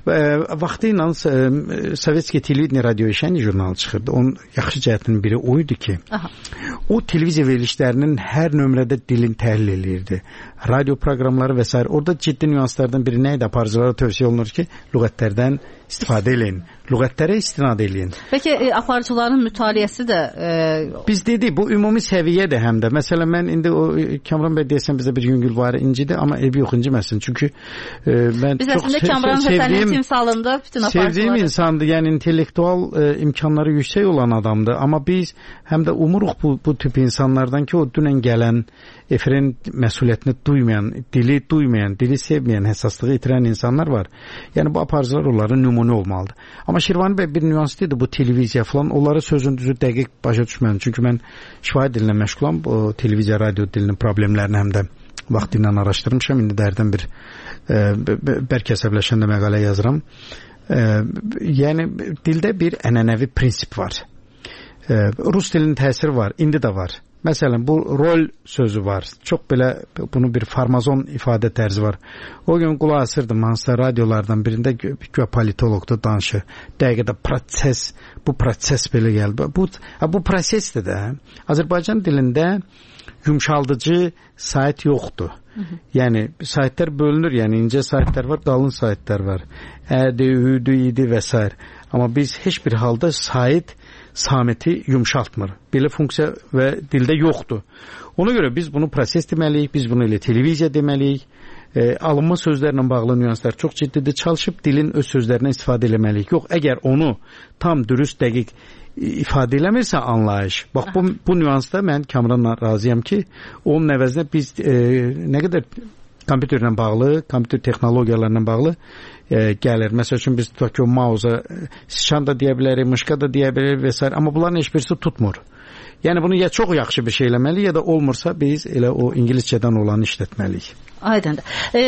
vaxtı ilə Sovetskiy televideniya radioveşəni jurnalı çıxırdı. Onun yaxşı cəhətinin biri o idi ki, o televiziya verilişlərinin hər nömrədə dilin təhlil eləyirdi. Radio proqramları və s. Orada ciddi nüanslardan biri nə idi? Aparıcılara tövsiyə olunur ki, lüğətlərdən istifadə eləyin. Lüğətlərə istinad eləyin. Bəlkə aparıcıların mütaliəsi də... Biz dedik, bu ümumi səviyyədir həm də. Məsələn, mən indi o Kamran bəy deyəsən bizdə bir yüngül var incidir, amma evi yox inciməsin. Çünki mən biz çox əslində Kamran Həsənin timsalında bütün aparıcıları... Sevdiyim insandır, yəni intellektual imkanları yüksək olan adamdır. Amma biz həm də umuruq bu tip insanlardan ki, o dünən gələn efirin məsuliyyətini duymayan, dili sevməyən, həssaslığı itirən insanlar var. Yəni bu aparıcılar onların nümunə olmalıdır. Amma Şirvani bəy bir nüans deyildi, bu televiziya falan, onları sözün düzü dəqiq başa düşmədim. Çünki mən şifahi dilinə məşğulam, bu televiziya, radio dilinin problemlərini həm də vaxtıyla araşdırmışam. İndi dərdən bir bəlkə əsəbləşəndə məqalə yazıram. Yəni dildə bir ənənəvi prinsip var. Rus dilinin təsiri var, indi də var. Məsələn, bu rol sözü var. Çox belə bunu bir farmazon ifadə tərzi var. O gün qulaq asırdım hansısa radiolardan birində güya politologda danışır. Dəqiqədə proses, bu proses belə gəldi. Bu prosesdir də. Azərbaycan dilində yumşaldıcı sait yoxdur. Yəni saitlər bölünür, yəni incə saitlər var, qalın saitlər var. Ədi, üdü, idi və s. Amma biz heç bir halda sait samiti yumşaltmır. Belə funksiya və dildə yoxdur. Ona görə biz bunu proses deməliyik, biz bunu elə televiziya deməliyik. Alınma sözlərlə bağlı nüanslar çox ciddidir. Çalışıb dilin öz sözlərindən istifadə eləməliyik. Yox, əgər onu tam dürüst, dəqiq ifadə eləmirsə anlayış. Bax bu nüansda mən Kamranla razıyam ki, onun əvəzinə biz nə qədər kompüterlə bağlı, kompüter texnologiyalarla bağlı gəlir. Məsəl üçün biz tutaq ki, o mausa sıçan da deyə bilərik, mışqa da deyə bilərik və s. Amma bunların heç birisi tutmur. Yəni bunu ya çox yaxşı bir şey eləməliyik, ya da olmursa biz elə o ingiliscədən olanı işlətməliyik. Aydındır.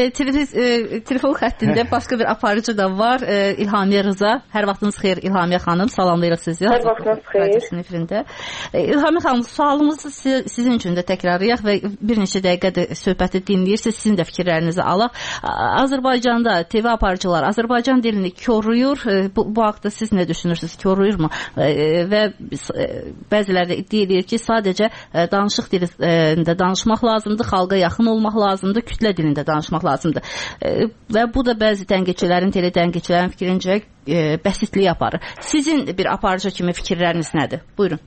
Telefon xəttində başqa bir aparıcı da var. İlhamiyə Rıza. Hər vaxtınız xeyir İlhamiyə xanım. Salamlayırıq sizi. Hər vaxtınız xeyir. İlhamiyə xanım, sualımızı sizin üçün də təkrarlayaq və bir neçə dəqiqədir söhbəti dinləyirsiniz. Sizin də fikirlərinizi alaq. Azərbaycanda TV aparıcılar Azərbaycan dilini koruyur. Bu haqda siz nə düşünürsünüz? Koruyurmu? Və bəziləri də iddia edir ki, sadəcə danışıq dilində danışmaq lazımdır, xalqa yaxın olmaq lazımdır, kütlə dilində danışmaq lazımdır. Və bu da bəzi tənqidçilərin, tənqidçilərin fikrincə bəsitliyi aparır. Sizin bir aparıcı kimi fikirləriniz nədir? Buyurun.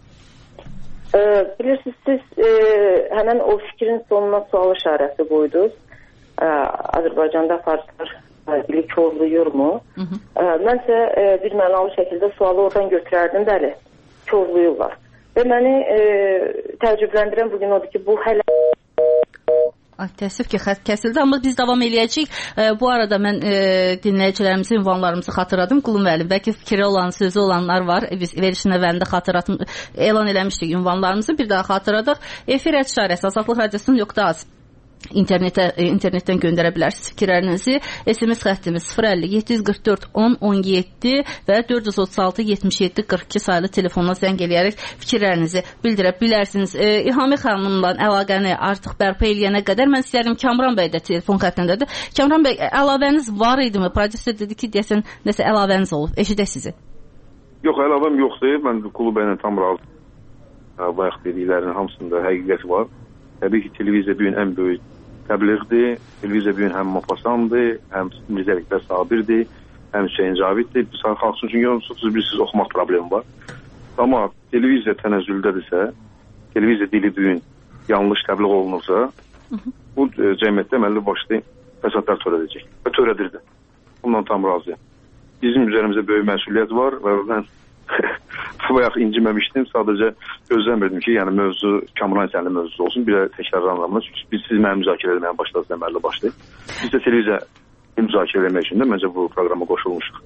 Bilirsiniz, siz həmən o fikrin sonuna sual işarəsi qoydunuz. Azərbaycanda aparıcılar dili korluyurmu? Mənsə bir mənalı şəkildə sualı oradan götürərdim. Bəli, korluyurlar. Və məni təəccübləndirən bugün odur ki, bu hələ... Təəssüf ki, xətt kəsildi, amma biz davam eləyəcəyik. Bu arada mən dinləyicilərimizin ünvanlarımızı xatırladım. Qulum müəllim, bəlkə fikri olan, sözü olanlar var. Biz verilişin əvvəlində elan eləmişdik ünvanlarımızı. Bir daha xatırladıq. Efir @, Azadlıq Radiosu.az internetdən göndərə bilərsiniz fikirlərinizi. SMS xəttimiz 050 744 10 17 və 436 77 42 sayılı telefonla zəng eləyərək fikirlərinizi bildirə bilərsiniz. İlhamiyə xanımla əlaqəni artıq bərpa eləyənə qədər mən istəyirəm, Kamran bəy də telefon xəttindədir. Kamran bəy, əlavəniz var idimi? Prodüser dedi ki, deyəsən nəsə əlavəniz olub. Eşidək sizi. Yox, əlavəm yoxdur. Mən Qulu bəylə tam razı. Bayaq dediklərinin hamısında həqiqət var. Təbii ki, televiziya bu gün ən böyük təbliğdir. Televiziya bu gün həm Mopasandır, həm Mirzəliklər Sabirdir, həm Hüseyin Caviddir. Bu xalq üçün bilirsiniz, oxumaq problemi var. Amma televiziya tənəzzüldədirsə, televiziya dili bu gün yanlış təbliğ olunursa, bu cəmiyyətdə əməlli başlı fəsadlar törədəcək. Və törədir də. Bundan tam razıyam. Bizim üzərimizdə böyük məsuliyyət var və mən bayaq inciməmişdim. Sadəcə gözləmirdim ki, yəni mövzu Kamran sənli mövzusu olsun. Bir də təkrarlanmaz. Çünki siz mənə müzakirə etməyə başladınız əməlli başlı. Biz də televiziya müzakirə etmək üçün də məncə bu proqrama qoşulmuşuq.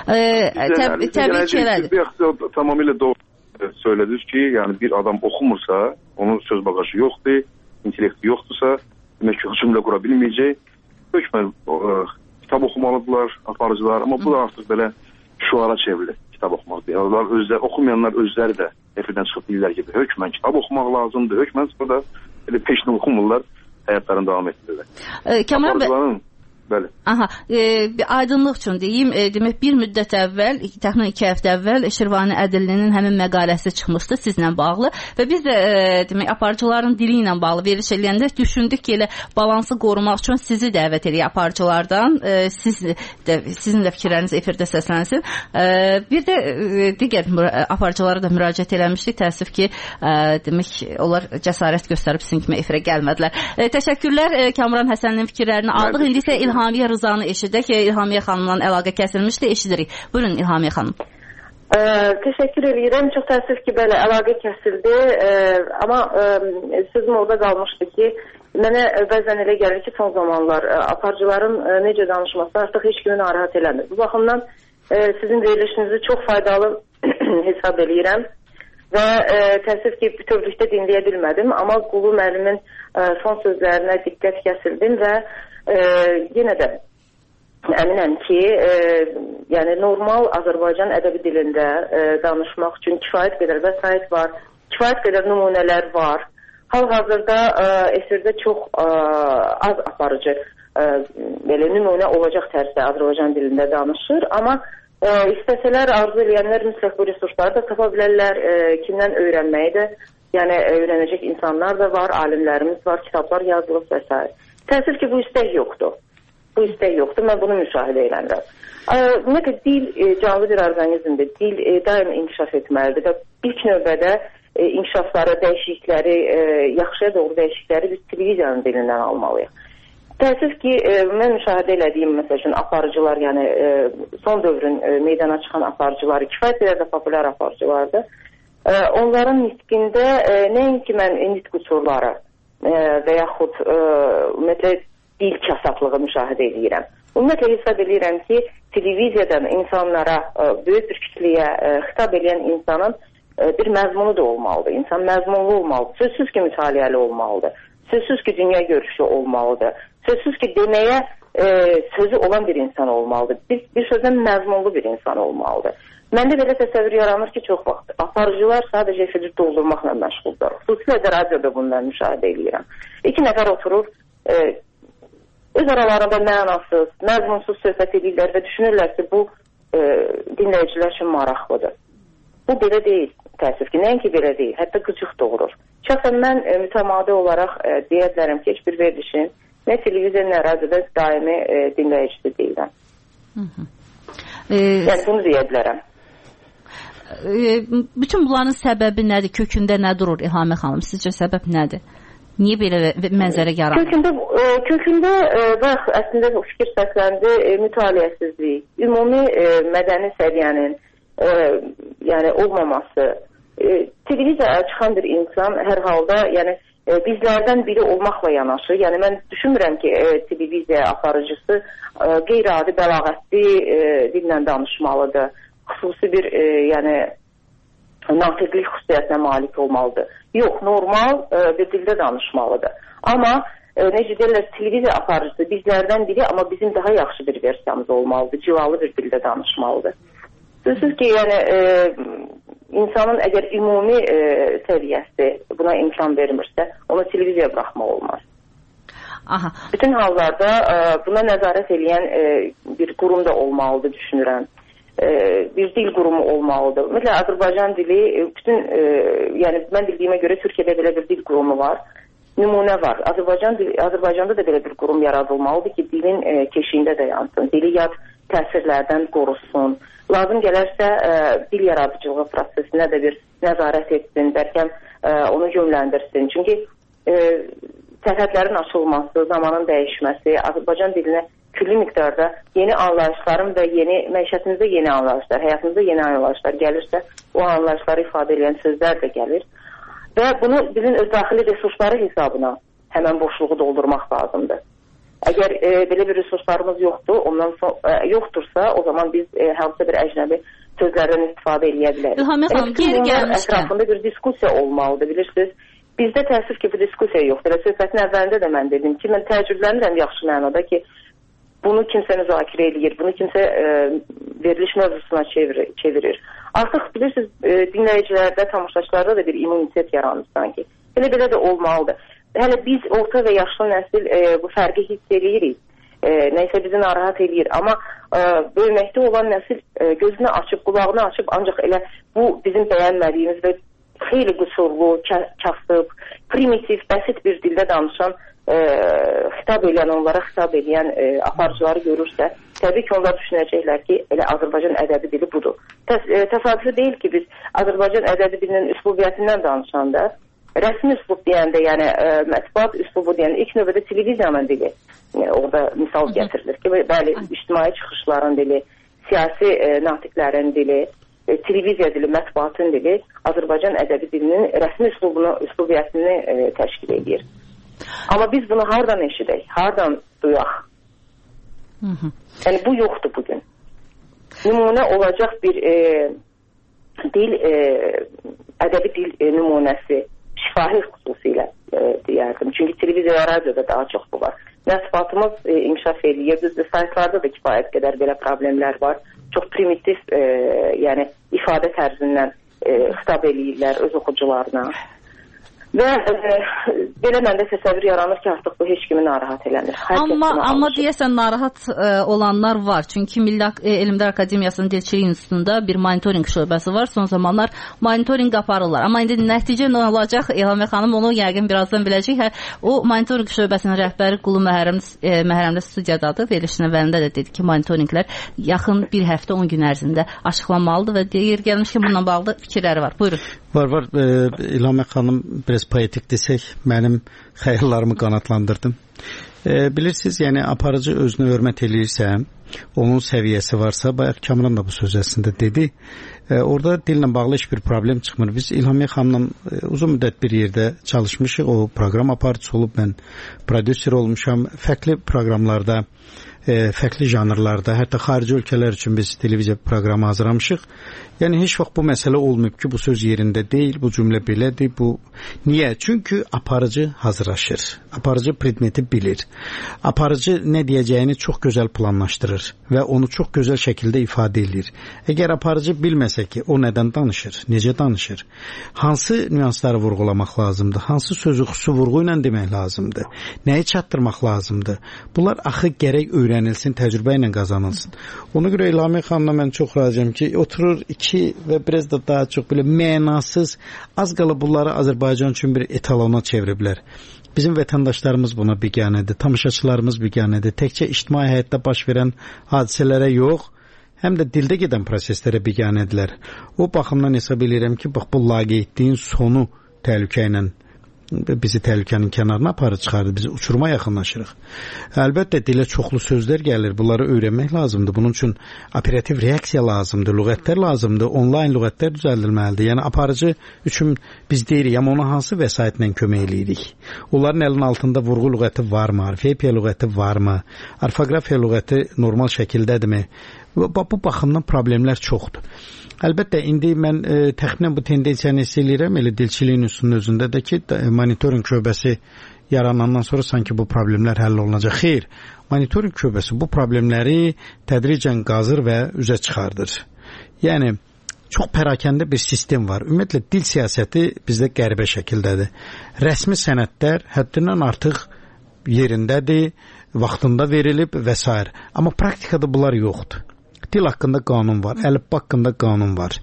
Təbii ki, elədir. Tamamilə doğru söylədiniz ki, yəni bir adam oxumursa, onun söz bagajı yoxdur, intellekti yoxdursa, demək ki, cümlə qura bilməyəcək. Hökmən kitab oxumalıdırlar, aparıcılar, amma bu da artıq belə şuara çevrilir. Kitab oxumaq deyil. Oxumayanlar özləri də efirdən çıxıb deyirlər ki, hökmən kitab oxumaq lazımdır, hökmən sonra da elə peşini oxumurlar, həyatlarını davam etdirirlər. Kamran bəy, bəli. Aha, bir aydınlıq üçün deyim, demək bir müddət əvvəl, təxminən 2 həftə əvvəl Şirvani Ədillinin həmin məqaləsi çıxmışdı sizlə bağlı və biz də demək aparıcıların dili ilə bağlı veriliş eləyəndə düşündük ki, elə balansı qorumaq üçün sizi dəvət edək aparıcılardan, sizin də fikirləriniz efirdə səslənsin. Bir də digər aparıcılara da müraciət eləmişdik. Təəssüf ki, demək onlar cəsarət göstərib sizin kimi efirə gəlmədilər. Təşəkkürlər, Kamran Həsəninin fikirlərini aldıq. İndi isə İlhamiyə Rızanı eşidək. İlhamiyə xanımla əlaqə kəsilmişdi, eşidirik. Buyurun İlhamiyə xanım. Təşəkkür edirəm. Çox təəssüf ki, belə əlaqə kəsildi. Amma sözüm orada qalmışdı ki, Mənə bəzən elə gəlir ki, son zamanlar aparıcıların necə danışması artıq heç kimi narahat eləmir. Bu baxımdan sizin verilişinizi çox faydalı hesab eləyirəm və təəssüf ki, bütövlükdə dinləyə bilmədim, amma Qulu müəllimin son sözlərinə diqqət kəsildim və yenə də əminəm ki, yəni normal Azərbaycan ədəbi dilində danışmaq üçün kifayət qədər vəsait var, kifayət qədər nümunələr var. Hal-hazırda efirdə çox az aparıcı belə nümunə olacaq tərzdə Azərbaycan dilində danışır, amma istəsələr, arzu eləyənlər mütləq bu resursları da tapa bilərlər, kimdən öyrənməyi də, yəni öyrənəcək insanlar da var, alimlərimiz var, kitablar yazılıb və s. Təəssüf ki, bu istək yoxdur. Bu istək yoxdur, mən bunu müşahidə edirəm. Ümumiyyətlə, dil canlı bir orqanizmdir, dil daim inkişaf etməlidir və ilk növbədə inkişafları, dəyişiklikləri, yaxşıya doğru dəyişiklikləri biz televiziyanın dilindən almalıyıq. Təəssüf ki, mən müşahidə elədiyim, məsəl üçün, aparıcılar, yəni son dövrün meydana çıxan aparıcıları, kifayət qədər də populyar aparıcılardır. Onların nitqində nəinki mən nitq qüsurları və yaxud ümumiyyətlə dil kasatlığı müşahidə edirəm. Ümumiyyətlə hesab edirəm ki, televiziyadan insanlara, böyük bir kütləyə xitab edən insanın bir məzmunu da olmalıdır. İnsan məzmunlu olmalıdır. Sözsüz ki, mütaliəli olmalıdır. Sözsüz ki, dünya görüşü olmalıdır. Sözsüz ki, deməyə sözü olan bir insan olmalıdır. Bir sözdən məzmunlu bir insan olmalıdır. Məndə belə təsəvvür yaranır ki, çox vaxt aparıcılar sadəcə efiri doldurmaqla məşğuldur. Xüsusilə də radioda bundan müşahidə edirəm. İki nəfər oturur, öz aralarında mənasız, məzmunsuz söhbət edirlər və düşünürlər ki, bu dinləyicilər üçün maraqlıdır. Bu belə deyil, təəssüf ki, nəinki belə deyil, hətta qıcıq doğurur. Şəxsən mən mütəmadi olaraq deyə bilərəm ki, heç bir verilişin nə televiziya, nə radioda daimi dinləyicisi deyiləm. Yəni bunu deyə bilərəm. Bütün bunların səbəbi nədir? Kökündə nə durur İlhamə xanım? Sizcə səbəb nədir? Niyə belə mənzərə yaranır? Kökündə bax, əslində o fikir səsləndi, mütaliəsizlik, ümumi mədəni səviyyənin yəni olmaması. Televiziyaya çıxan bir insan hər halda yəni bizlərdən biri olmaqla yanaşı, yəni mən düşünmürəm ki, televiziya aparıcısı qeyri-adi bəlağətli dillə danışmalıdır. Xüsusi bir yəni natiqlik xüsusiyyətinə malik olmalıdır. Yox, normal bir dildə danışmalıdır. Amma necə deyirlər, televiziya aparıcısı bizlərdən biri, amma bizim daha yaxşı bir versiyamız olmalıdır, civalı bir dildə danışmalıdır. Sözsüz ki, yəni insanın əgər ümumi səviyyəsi buna imkan vermirsə, onu televiziyaya buraxmaq olmaz. Aha. Bütün hallarda buna nəzarət edən bir qurum da olmalıdır, düşünürəm. Bir dil qurumu olmalıdır. Ümumiyyətlə, Azərbaycan dili, yəni mən bildiyimə görə Türkiyədə belə bir dil qurumu var. Nümunə var. Azərbaycanda da belə bir qurum yaradılmalıdır ki, dilin keşiyində də yansın. Dili yad təsirlərdən qorusun. Lazım gələrsə dil yaradıcılığı prosesinə də bir nəzarət etsin, bəlkə onu yönləndirsin. Çünki sərhədlərin açılması, zamanın dəyişməsi, Azərbaycan dilinə külli miqdarda yeni anlayışların və məişətimizdə yeni anlayışlar, həyatımızda yeni anlayışlar gəlirsə, o anlayışları ifadə edən sözlər də gəlir. Və bunu bizim öz daxili resursları hesabına həmən boşluğu doldurmaq lazımdır. Əgər belə bir resurslarımız yoxdursa, o zaman biz hansısa bir əcnəbi sözlərdən istifadə edə bilərik. İlhamə xanım, geri gəlmişkən. Ətrafında bir diskusiya olmalıdır, bilirsiniz. Bizdə təəssüf ki, bu diskusiya yoxdur. Və söhbətin əvvəlində də mən dedim ki, mən təəccüblənirəm yaxşı mənada ki, bunu kimsə müzakirə edir, bunu kimsə veriliş mövzusuna çevirir. Artıq bilirsiniz, dinləyicilərdə, tamaşaçılarda da bir immunitet yaranır sanki. Belə də olmalıdır. Hələ biz orta və yaşlı nəsil bu fərqi hiss edirik. Nəysə bizi narahat edir. Amma böyüməkdə olan nəsil gözünü açıb, qulağını açıb, ancaq elə bu bizim bəyənmədiyimiz və xeyli qüsurlu, kasıb, primitiv, bəsit bir dildə danışan, xitab edən, onlara xitab edən aparıcıları görürsə, təbii ki, onlar düşünəcəklər ki, elə Azərbaycan ədəbi dili budur. Təsadüfi deyil ki, biz Azərbaycan ədəbi dilinin üslubiyyətindən danışanda, rəsmi üslub deyəndə, yəni mətbuat üslubu deyəndə, ilk növbədə televiziyanın dili orada misal gətirilir ki, bəli, ictimai çıxışların dili, siyasi natiqlərin dili, televiziya dili, mətbuatın dili Azərbaycan ədəbi dilinin rəsmi üslubiyyətini təşkil edir. Amma biz bunu hardan eşidək, hardan duyaq? Yəni bu yoxdur bugün. Nümunə olacaq bir dil, ədəbi dil nümunəsi, şifahi xüsusilə deyərdim. Çünki televiziya və radioda daha çox bu var. Mətbuatımız inkişaf edir. Düzdür, saytlarda da kifayət qədər belə problemlər var. Çox primitiv, yəni ifadə tərzindən xitab eləyirlər öz oxucularına. Və belə məndə təsəvvür yaranır ki, artıq bu heç kimi narahat eləmir. Amma deyəsən narahat olanlar var. Çünki Milli Elmlər Akademiyasının Dilçilik İnstitutunda bir monitoring şöbəsi var. Son zamanlar monitoring aparırlar. Amma indi nəticə nə olacaq? İlhamiyə xanım onu yəqin birazdan biləcək. O monitoring şöbəsinin rəhbəri Qulu Məhrəmli studiyadadır. Verilişin əvvəlində də dedi ki, monitoringlər yaxın bir həftə 10 gün ərzində açıqlanmalıdır və deyir gəlmiş ki, bununla bağlı fikirləri var. Buyurun. Var. İlhamiyə xanım biraz poetik desək, mənim xəyallarımı qanatlandırdım. Bilirsiniz, yəni aparıcı özünü hörmət eləyirsə, onun səviyyəsi varsa, bayaq Kamran da bu söz əslində dedi, orada dillə bağlı heç bir problem çıxmır. Biz İlhamiyə xanımla uzun müddət bir yerdə çalışmışıq, o proqram aparıcısı olub, mən prodüser olmuşam, fərqli proqramlarda, fərqli janrlarda, hətta xarici ölkələr üçün biz televiziya proqramı hazırlamışıq. Yəni heç vaxt bu məsələ olmayıb ki, bu söz yerində deyil, bu cümlə belədir, bu niyə? Çünki aparıcı hazırlaşır. Aparıcı predmeti bilir. Aparıcı nə deyəcəyini çox gözəl planlaşdırır və onu çox gözəl şəkildə ifadə edir. Əgər aparıcı bilməsə ki, o nədən danışır, necə danışır, hansı nüansları vurğulamaq lazımdır, hansı sözü xüsusi vurğu ilə demək lazımdır, nəyi çatdırmaq lazımdır. Bunlar axı gərək öyrənilsin, təcrübə ilə qazanılsın. Ona görə İlhamiyə xanımla mən çox razıyam ki, oturur və biraz da daha çox belə mənasız, az qala bunları Azərbaycan üçün bir etalona çeviriblər. Bizim vətəndaşlarımız buna biganədir, tamaşaçılarımız biganədir. Təkcə ictimai həyatda baş verən hadisələrə yox, həm də dildə gedən proseslərə biganədirlər. O baxımdan hesab edirəm ki, bax bu laqeydliyin sonu təhlükə ilə bizi təhlükənin kənarına aparır çıxardı, bizi uçuruma yaxınlaşırıq. Əlbəttə dilə çoxlu sözlər gəlir, bunları öyrənmək lazımdır. Bunun üçün operativ reaksiya lazımdır, lüğətlər lazımdır, onlayn lüğətlər düzəldilməlidir. Yəni aparıcı üçün biz deyirik, amma ona hansı vəsaitlə kömək eləyirik? Onların əlinin altında vurğu lüğəti varmı, orfoepiya lüğəti varmı, orfoqrafiya lüğəti normal şəkildədirmi? Bu baxımdan problemlər çoxdur. Əlbəttə, indi mən təxminən bu tendensiyanı hiss edirəm, elə dilçiliyin üstünün özündə də ki, monitoring şöbəsi yaranandan sonra sanki bu problemlər həll olunacaq. Xeyr, monitoring şöbəsi bu problemləri tədricən qazır və üzə çıxardır. Yəni, çox pərakəndə bir sistem var. Ümumiyyətlə, dil siyasəti bizdə qəribə şəkildədir. Rəsmi sənədlər həddindən artıq yerindədir, vaxtında verilib və s. Amma praktikada bunlar yoxdur. Dil haqqında qanun var, əlifba haqqında qanun var.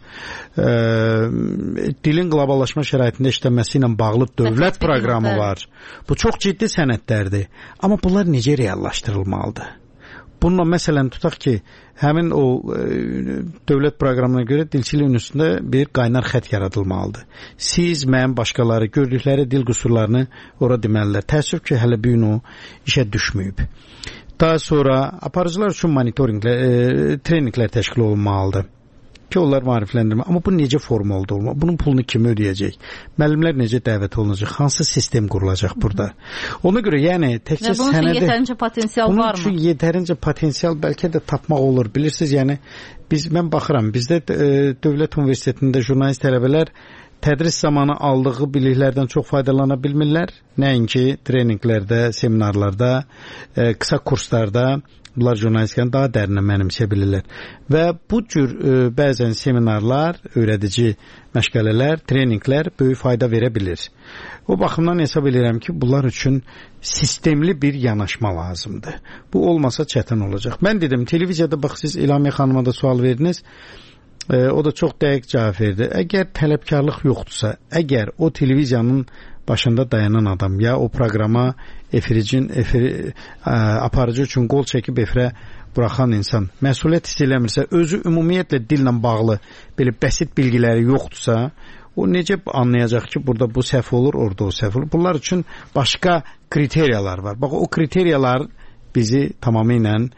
Dilin qloballaşma şəraitində işlənməsi ilə bağlı dövlət proqramı var. Bu çox ciddi sənədlərdir. Amma bunlar necə reallaşdırılmalıdır? Bununla məsələn tutaq ki, həmin o dövlət proqramına görə dilçiliyin üstündə bir qaynar xət yaradılmalıdır. Siz, mən, başqaları gördükləri dil qüsurlarını ora deməlilər. Təəssüf ki, hələ bu gün o işə düşməyib. Daha sonra aparıcılar üçün monitoringlər, treninqlər təşkil olunmalıdır ki, onlar maarifləndirmə. Amma bu necə formalıda olmalı? Bunun pulunu kim ödəyəcək? Müəllimlər necə dəvət olunacaq? Hansı sistem qurulacaq burada? Ona görə yəni təkcə sənədi... Bunun üçün yetərincə potensial var mı? Bunun üçün yetərincə potensial bəlkə də tapmaq olur. Bilirsiniz, yəni mən baxıram, bizdə Dövlət Universitetində jurnalist tələbələr tədris zamanı aldığı biliklərdən çox faydalana bilmirlər. Nəinki treninqlərdə, seminarlarda, qısa kurslarda bunlar jurnalistikanı daha dərinə mənimsə bilirlər. Və bu cür bəzən seminarlar, öyrədici məşğələlər, treninqlər böyük fayda verə bilir. O baxımdan hesab edirəm ki, bunlar üçün sistemli bir yanaşma lazımdır. Bu olmasa çətin olacaq. Mən dedim, televiziyada bax, siz İlhamiyə xanıma da sual verdiniz. O da çox dəqiq cavab verdi. Əgər tələbkarlıq yoxdursa, əgər o televiziyanın başında dayanan adam ya o proqrama aparıcı üçün qol çəkib efirə buraxan insan məsuliyyət hiss eləmirsə, özü ümumiyyətlə dillə bağlı belə bəsit bilgiləri yoxdursa, o necə anlayacaq ki, burada bu səhv olur, orada o səhv olur. Bunlar üçün başqa kriteriyalar var. Bax, o kriteriyalar bizi tamamilə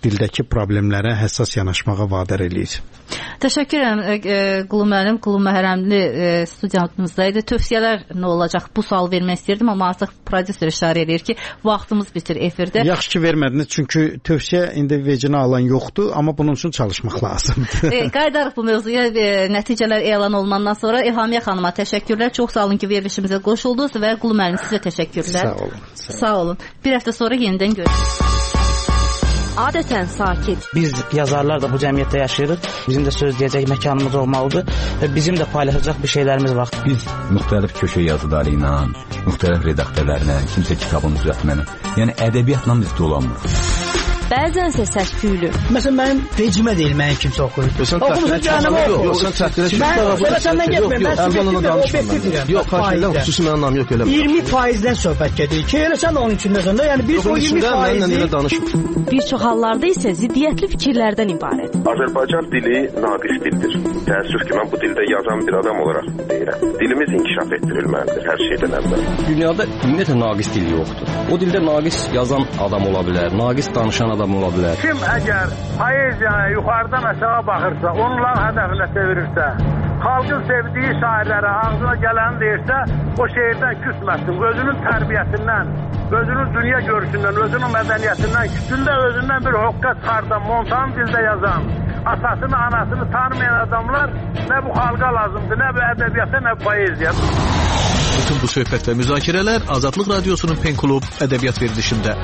dildəki problemlərə həssas yanaşmağa vadar eləyir. Təşəkkür edirəm Qulu müəllim, Qulu Məhrəmli studiyamızdaydı. Tövsiyələr nə olacaq? Bu sual vermək istirdim, amma artıq prodüser işarə edir ki, vaxtımız bitir efirdə. Yaxşı ki vermədiniz, çünki tövsiyə indi vecinə alan yoxdur, amma bunun üçün çalışmaq lazımdır. Qayıdarıq bu mövzuya nəticələr elan olmandan sonra. İlhamiyə xanıma təşəkkürlər. Çox sağ olun ki, verilişimizə qoşuldunuz və Qulu müəllim sizə təşəkkürlər. Sağ olun. Sağ olun. Bir həftə sonra yenidən görüşürüz. Adətən sakit. Biz yazarlar da bu cəmiyyətdə yaşayırıq. Bizim də söz deyəcək məkanımız olmalıdır və bizim də paylaşacaq bir şeylərimiz var. Biz müxtəlif köşə yazıları ilə, müxtəlif redaktörlərlə, kimsə kitabını düzəltməni, yəni ədəbiyyatla biz dolanmırıq. Bəzənsə səs-küylü. Məsələn, mənim vecimə deyil, mənim kimsə oxuyur. Oxumusun canımı oxu. Yox, sən çəkdirə ki, mən səndən getməyim. Mən subjektiv və obyektiv deyirəm. Yox, xahiş xüsusi mənim anlam yox elə. 20%-dən söhbət gedir ki, elə sən onun içindəsən də, yəni biz o 20%-i bir çox hallarda isə ziddiyyətli fikirlərdən ibarət. Azərbaycan dili naqis dildir. Təəssüf ki, mən bu dildə yazan bir adam olaraq deyirəm. Dilimiz inkişaf etdirilməlidir hər şeydən əvvəl. Dünyada ümumiyyətlə naqis dil yoxdur. O dildə naqis yazan adam ola bilər, naqis danışan adam ola bilər. Kim əgər poeziyaya yuxarıdan aşağı baxırsa, onların hədəfinə çevirirsə, xalqın sevdiyi şairlərə ağzına gələni deyirsə, o şeirdən küsməsin. Özünün tərbiyəsindən, özünün dünya görüşündən, özünün mədəniyyətindən, küçündə özündən bir hoqqa çıxardan, montan dildə yazan, atasını, anasını tanımayan adamlar nə bu xalqa lazımdır, nə bu ədəbiyyata, nə bu poeziya. Bütün bu söhbət və müzakirələr Azadlıq Radiosunun Pen Klub ədəbiyyat verilişində.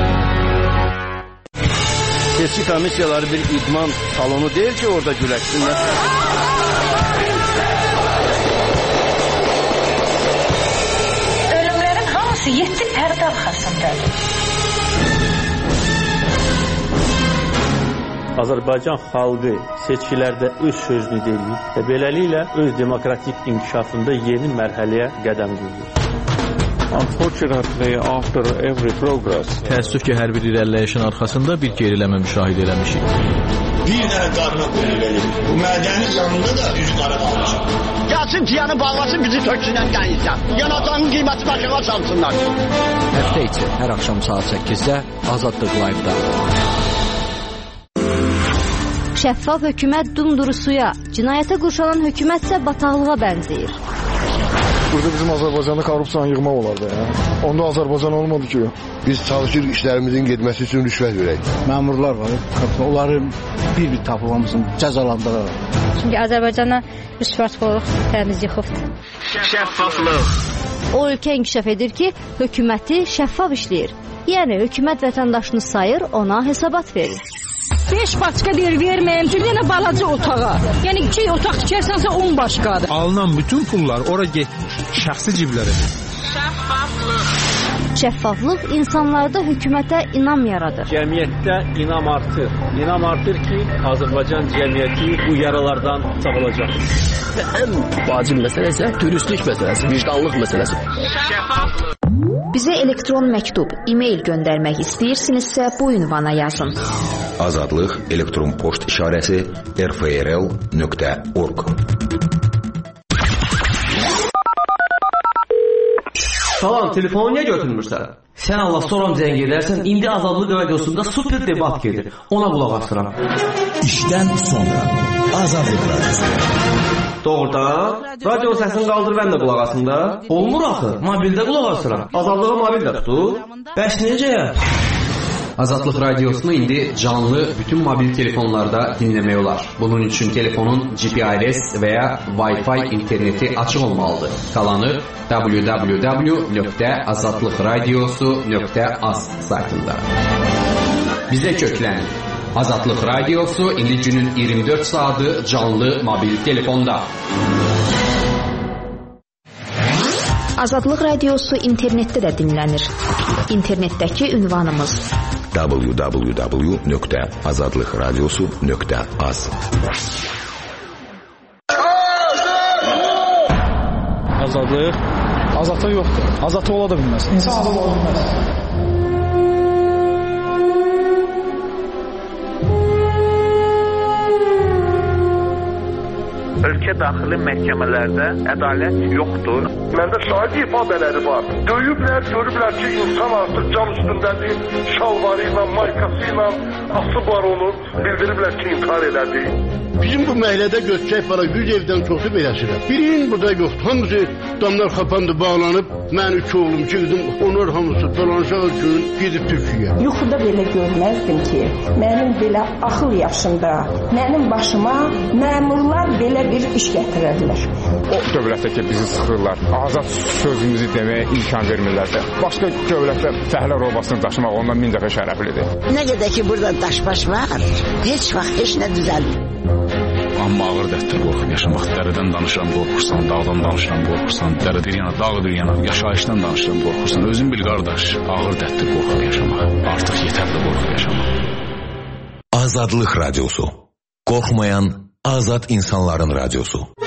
Seçki komissiyaları bir idman salonu deyil ki, orada güləşsinlər. Ölümlərin hamısı 7 pərdə arxasındadır. Azərbaycan xalqı seçkilərdə öz sözünü deyir və beləliklə öz demokratik inkişafında yeni mərhələyə qədəm qoyur. Unfortunately, after every progress, təəssüf ki, hər bir irəliləyişin arxasında bir geriləmə müşahidə eləmişik. Bir dənə qarına qoyulur. Bu mədəni yanında da üz qara qalmışıq. Gəlsin tiyanı bağlasın, bizi töksünən gəlirsən. Yanacağın qiyməti başına çalsınlar. Həftə içi hər axşam saat 8-də Azadlıq Live-da. Şəffaf hökumət dumdurusuya, cinayətə qurşalan hökumətsə bataqlığa bənzəyir. Burada bizim Azərbaycanda korrupsiyanı yığmaq olardı. Onda Azərbaycan olmadı ki. Biz çalışırıq işlərimizin getməsi üçün rüşvət verək. Məmurlar var, onların bir-bir tapılmasını cəzalandıraraq. Çünki Azərbaycana rüşvətxorluq təmiz yıxıbdır. Şəffaflıq. O ölkə inkişaf edir ki, hökuməti şəffaf işləyir. Yəni hökumət vətəndaşını sayır, ona hesabat verir. 5 başqa deyir verməyim, çünki yenə balaca otağa. Yəni 2 otaq tikərsənsə 10 başqadır. Alınan bütün pullar ora getmiş, şəxsi ciblərə. Şəffaflıq insanlarda hökumətə inam yaradır. Cəmiyyətdə inam artır. İnam artır ki, Azərbaycan cəmiyyəti bu yaralardan sağalacaq. Və ən vacib məsələ isə dürüstlük məsələsi, vicdanlıq məsələsi. Bizə elektron məktub, e-mail göndərmək istəyirsinizsə bu ünvana yazın. Azadlıq elektron poçt işarəsi rfrl.org. Salam, telefonu niyə götürmürsən? Sən Allah soram zəng edərsən, indi Azadlıq Radiosunda super debat gedir. Ona qulaq asıram. İşdən sonra Azadlıq Radiosu. Doğrudan, radio səsini qaldır, mən də qulaq asım da. Olmur axı, mobildə qulaq asıram. Azadlığı mobildə tutur. Bəs necə? Azadlıq Radiosunu indi canlı bütün mobil telefonlarda dinləmək olar. Bunun üçün telefonun GPRS və ya Wi-Fi interneti açıq olmalıdır. Qalanı www.azadlıqradiosu.az saytında. Bizə köklənin. Azadlıq Radiosu indi günün 24 saatı canlı mobil telefonda. Azadlıq Radiosu internetdə də dinlənir. İnternetdəki ünvanımız www.azadlıqradiosu.az. Azadlıq? Azadlıq yoxdur. Azadlıq ola da bilməz. İnsansızlıq ola bilməz. ölkə daxili məhkəmələrdə ədalət yoxdur. Məndə şahid ifadeləri var. Döyüblər, görüblər ki, insan artıq can üstündədir, şalvarı ilə, maykası ilə asıb var onu, bildiriblər ki, intihar elədi. Bizim bu məhəllədə göçək para 100 evdən çoxu beləsirəm. Birinin burada yoxdur. Hamısı damlar xapandı, bağlanıb. Mən 3 oğlum, 2 qızım, onlar hamısı dolanışaq üçün gedib Türkiyəyə. Yuxuda belə görməzdim ki, mənim belə axıl yaşında, mənim başıma məmurlar belə bir iş gətirərlər. O dövlətdə ki, bizi sıxırlar, azad sözümüzü deməyə imkan vermirlərsə, başqa dövlətdə fəhlə robasını daşımaq ondan 1000 dəfə şərəflidir. Nə qədər ki, burada daşbaş var, heç vaxt heç nə düzəlmir. Amma ağır dərddir qorxub yaşamaq. Dərədən danışıram, qorxursan, dağdan danışıram, qorxursan, dərədir yana, dağdır yana, yaşayışdan danışıram, qorxursan. Özün bil qardaş, ağır dərddir qorxub yaşamaq. Artıq yetərli qorxub yaşamaq. Azadlıq Radyosu. Qorxmayan azad insanların radyosu.